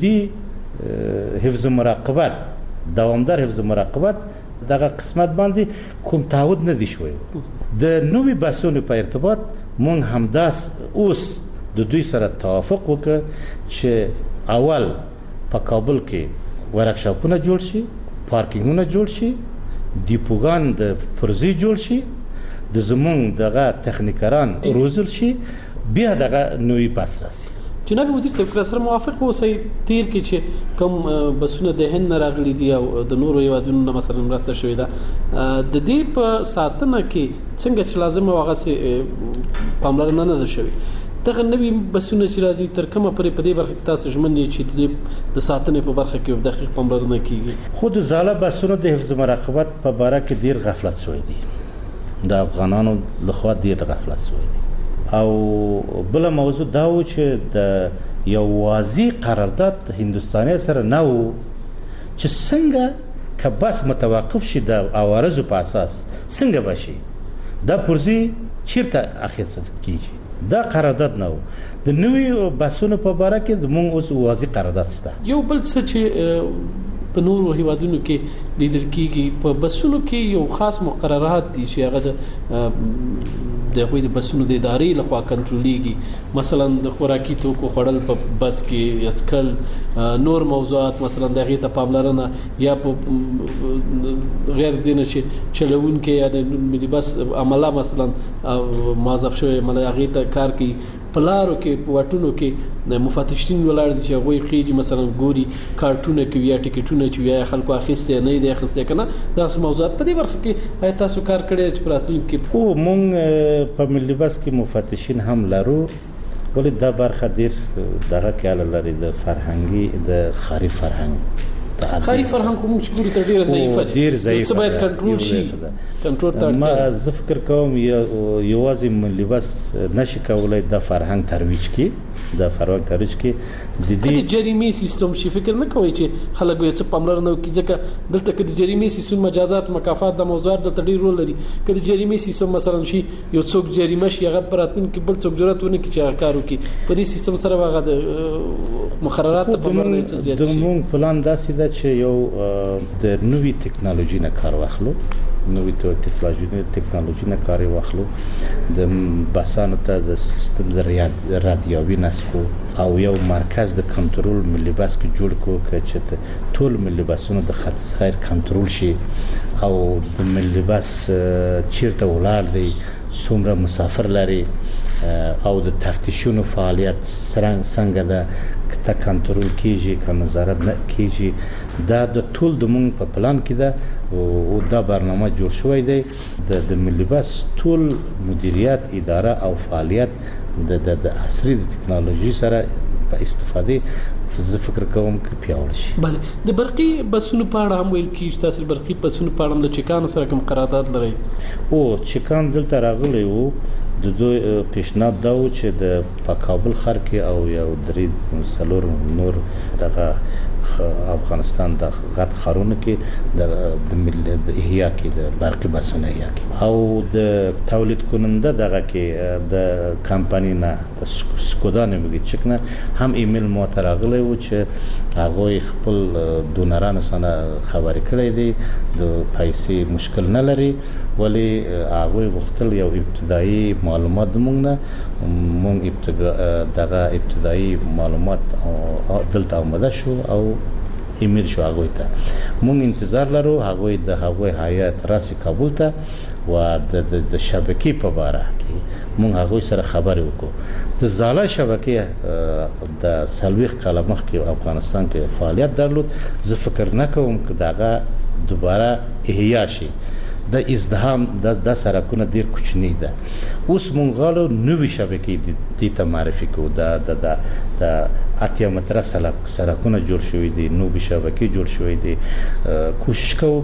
دې حفظ مراقبت دوامدار حفظ مراقبت دغه قسمت باندې کوم تعهد نه دی شوی. د نوې بسونو په ارتباط مونږ همداس اوس د دوی سره توافق وکړ چې اول په کابل کې ورکشاپونه جوړ شي، پارکینګونه جوړ شي، دیپوګان د پرزي جوړ شي، د زمونږ دغه تخنیکران روزل شي، بیا دغه نوې بس راسي. جناب وزیر صاحب کله سره موافق اوسئ تیر کې چې کوم بسونه د هند نه راغلي دي او د نورو هیوادونو نه مثلا مرسته شوې ده، د دې په ساتنه کې څنګه چې لازم او هغه پاملرنه نه ده شوې؟ دغه نوي بسونه چې راځي تر کومه پورې په دې برخه کې تاسو ژمن یې چې د ساتنې په برخه کې دقیق پاملرنه کیږي؟ خود زاله بسونه د حفظ مراقبت په باره کې ډیر غفلت شوی دی، د افغانانو لخوا ډیر غفلت شوی دی. او بل موضوع دا و چې د یو واضح قرارداد هندستاني سره نه و چې څنګه که بس متوقف شي د عوارضو په اساس څنګه بشي، دا پرزي چیرته اخیستل کیږي. دا قرارداد نه و. د نوې بسونو په باره کې زموږ اوس واضح قرارداد شته. یو بل څه چې په نورو هیوادونو کې لیدل کیږي، په بسونو کې یو خاص مقررات دي چې هغه د د هغوی د بسونو د ادارې لخوا کنټرولیږي. مثلا د خوراکي توکو خوړل په بس کې، اسکل، نور موضوعات مثلا د هغې ته پاملرنه، یا په غیر دینه چې چلوونکی یا د ملي بس عمله مثلا موظف شوی عمله هغې ته کار کوي. په لارو کې په واټونو کې مفتشین ولاړ دي چې هغوی خېجي مثلا ګوري کارټونه کوي یا ټکټونه چې یا خلکو اخیستی نه دی اخیستی که نه، داسې موضوعات په دې برخه کې آیا تاسو کار کړی چې په راتلونکي کې؟ او مونږ په ملي بس کې مفتشین هم لرو، ولې دا برخه ډېر دغه کې لري د فرهنګي د ښاري فرهنګ خاري فرهنګ کوم چې ګوري ته ډیره ضعیفه ده، ډیر ضعیفه څه باید کنټرول شي. کنټرول ته ما زه فکر کوم یوازې ملي بس نشي کولای د فرهنګ ترویج کی د فرهنګ ترویج کی د دې جریمې سیستم شي. فکر نه کوي چې خلک یې څه پاملرنه وکړي، ځکه دلته کې د جریمې سیستم مجازات مکافات د موضوعات د ډیر رول لري. که د جریمې سیستم مثلا شي یو څوک جریمه شي هغه پراتون کې بل څوک جرأت ونه کړي چې هغه کار وکړي، په دې سیستم سره هغه د مقررات په پاملرنه څه زیات شي. د مونږ پلان داسې ده ده چې یو د نوې ټکنالوژي نه کار واخلو نوې ټکنالوژي ټکنالوژي نه کار واخلو د بسانو ته د سیستم د رادیوي نسکو او یو مرکز د کنټرول ملي بس کې جوړ کو چې ټول ملي بسونو د خط خیر کنټرول شي او د ملي بس چیرته ولاړ دی څومره مسافر لري او د تفتیشونو فعالیت سرنګ څنګه ده کته کنټرول کیږي که نظارت نه کیږي دا د ټول د مونږ په پلان کې ده او دا برنامه جوړ شوی دی د د ملي بس ټول مدیریت اداره او فعالیت د د عصري ټکنالوژي سره په استفاده زه فکر کوم چې پیاوړ شي. بله د برقي بسونو په اړه هم ویل کیږي تاسو برقي بسونو په اړه د چیکانو سره کوم قرارداد لرئ؟ او چیکان دلته راغلی وو د دوی پیشنهاد دا و چې د په کابل ښار کې او یو درې څلور نور دغه افغانستان د غټ ښارونو کې د د احیا کې د برقي بسونو احیا کې او د تولید کننده دغه کې د کمپنی نه سکودا نومېږي چې نه هم ایمیل مو ته راغلی و چې هغه خپل دونرانو سره خبرې کړې دي د پیسې مشکل نه لري ولی هغه وختل یو ابتدایي معلومات مونږ نه مونږ ابتدا دغه ابتدایي معلومات دلته آماده شو او ایمیل شو هغه ته مونږ انتظار لرو هغه د هغه هیئت راسي کابل ته و د د شبکې په اړه کې مونږ هغه سره خبرې وکړو د زاله شبکې د سلويخ کاله مخ کې افغانستان کې فعالیت درلود زه فکر نکوم چې دغه دوباره احیا شي د ازدحام د د سرکونه ډیر کوچنی ده اوس مونږ غواړو نوې شبکې د ته معرفي کوو د د د اتیا متره سرکونه جوړ شوې دي نوې شبکې جوړ شوې دي کوشش کوو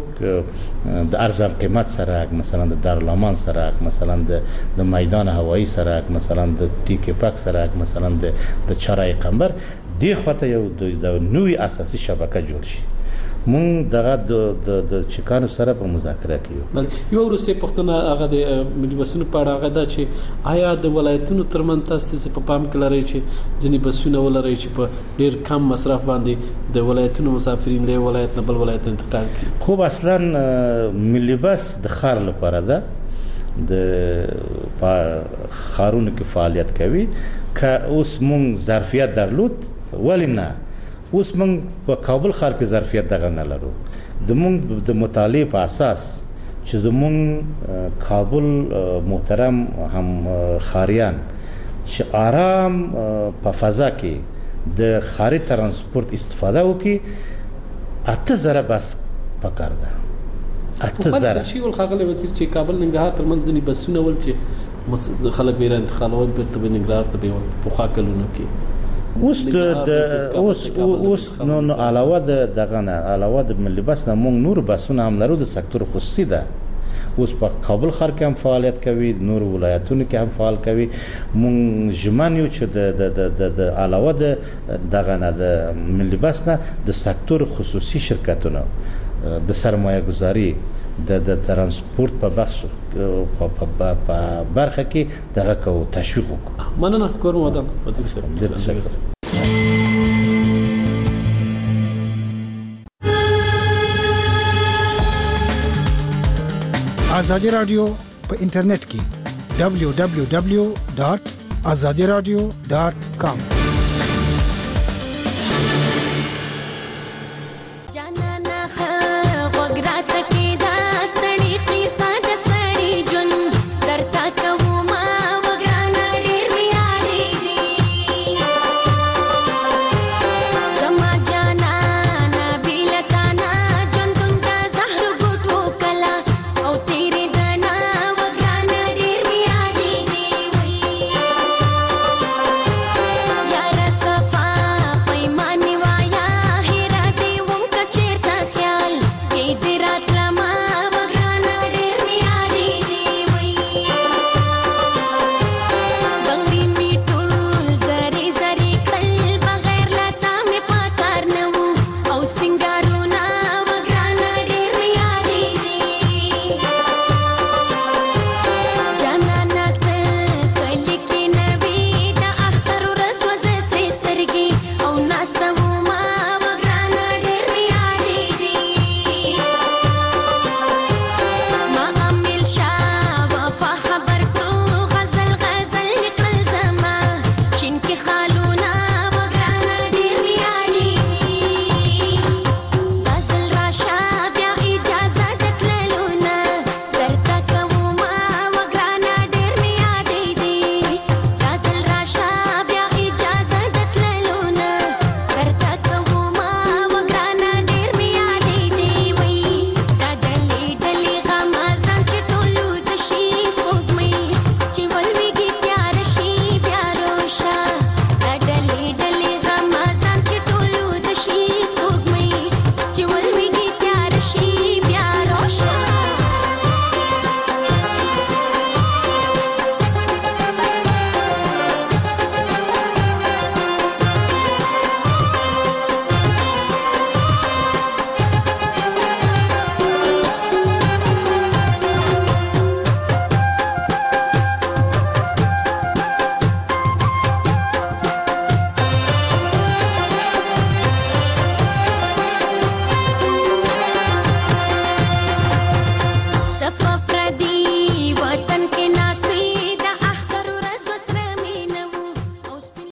د ارزان قیمت سره مثلا د دارالمان سره مثلا د د میدان هوایی سره مثلا د ټیکې پاک سره مثلا د د چارای قمبر دی خواته یو د نوې اساسي شبکه جوړ شي مونږ دغه د د چیکانو سره په مذاکره کیو. بل یو وروسته پښتنه هغه د ملي بسونو په اړه هغه دا چې آیا د ولایتونو ترمن تاسو په پام کې لرئ چې ځینې بسونه ولرئ چې په ډیر کم مصرف باندې د ولایتونو مسافرین له ولایت نه بل ولایت انتقال کړي؟ خو اصلا ملي بس د خار لپاره ده د خارونو کې فعالیت کوي که اوس مونږ ظرفیت درلود ولی نه اوس موږ په کابل ښار کې ظرفیت دغه نه لرو د موږ د مطالعې په اساس چې د موږ کابل محترم هم خاریان چې آرام په فضا کې د خاري ترانسپورت استفاده وکړي اته زره بس پکار ده اته زره چې ول خاغله وزیر چې کابل ننګرهار ترمنځ ځنی بسونه ول چې خلک بیره انتقالول بیرته ننګرهار ته به په خاکلونو کې اوس د اوس اوس نو نو علاوه د دغه نه علاوه د ملي بس نه موږ نور بسونه هم لرو د سکتور خصوصي ده اوس په کابل ښار کې هم فعالیت کوي نور ولایتونو کې هم فعال کوي موږ ژمن یو چې د د د علاوه د دغه نه د ملي بس نه د سکتور خصوصي شرکتونو د سرمایه گذاری د د ترانسپورت په بخش په برخه کې دغه کو تشویق وکړو. مننه کوم ودان وزیر صاحب. ازادي رادیو په انټرنیټ کې دبلیو دبلیو دبلیو ډاټ ازادي رادیو ډاټ کام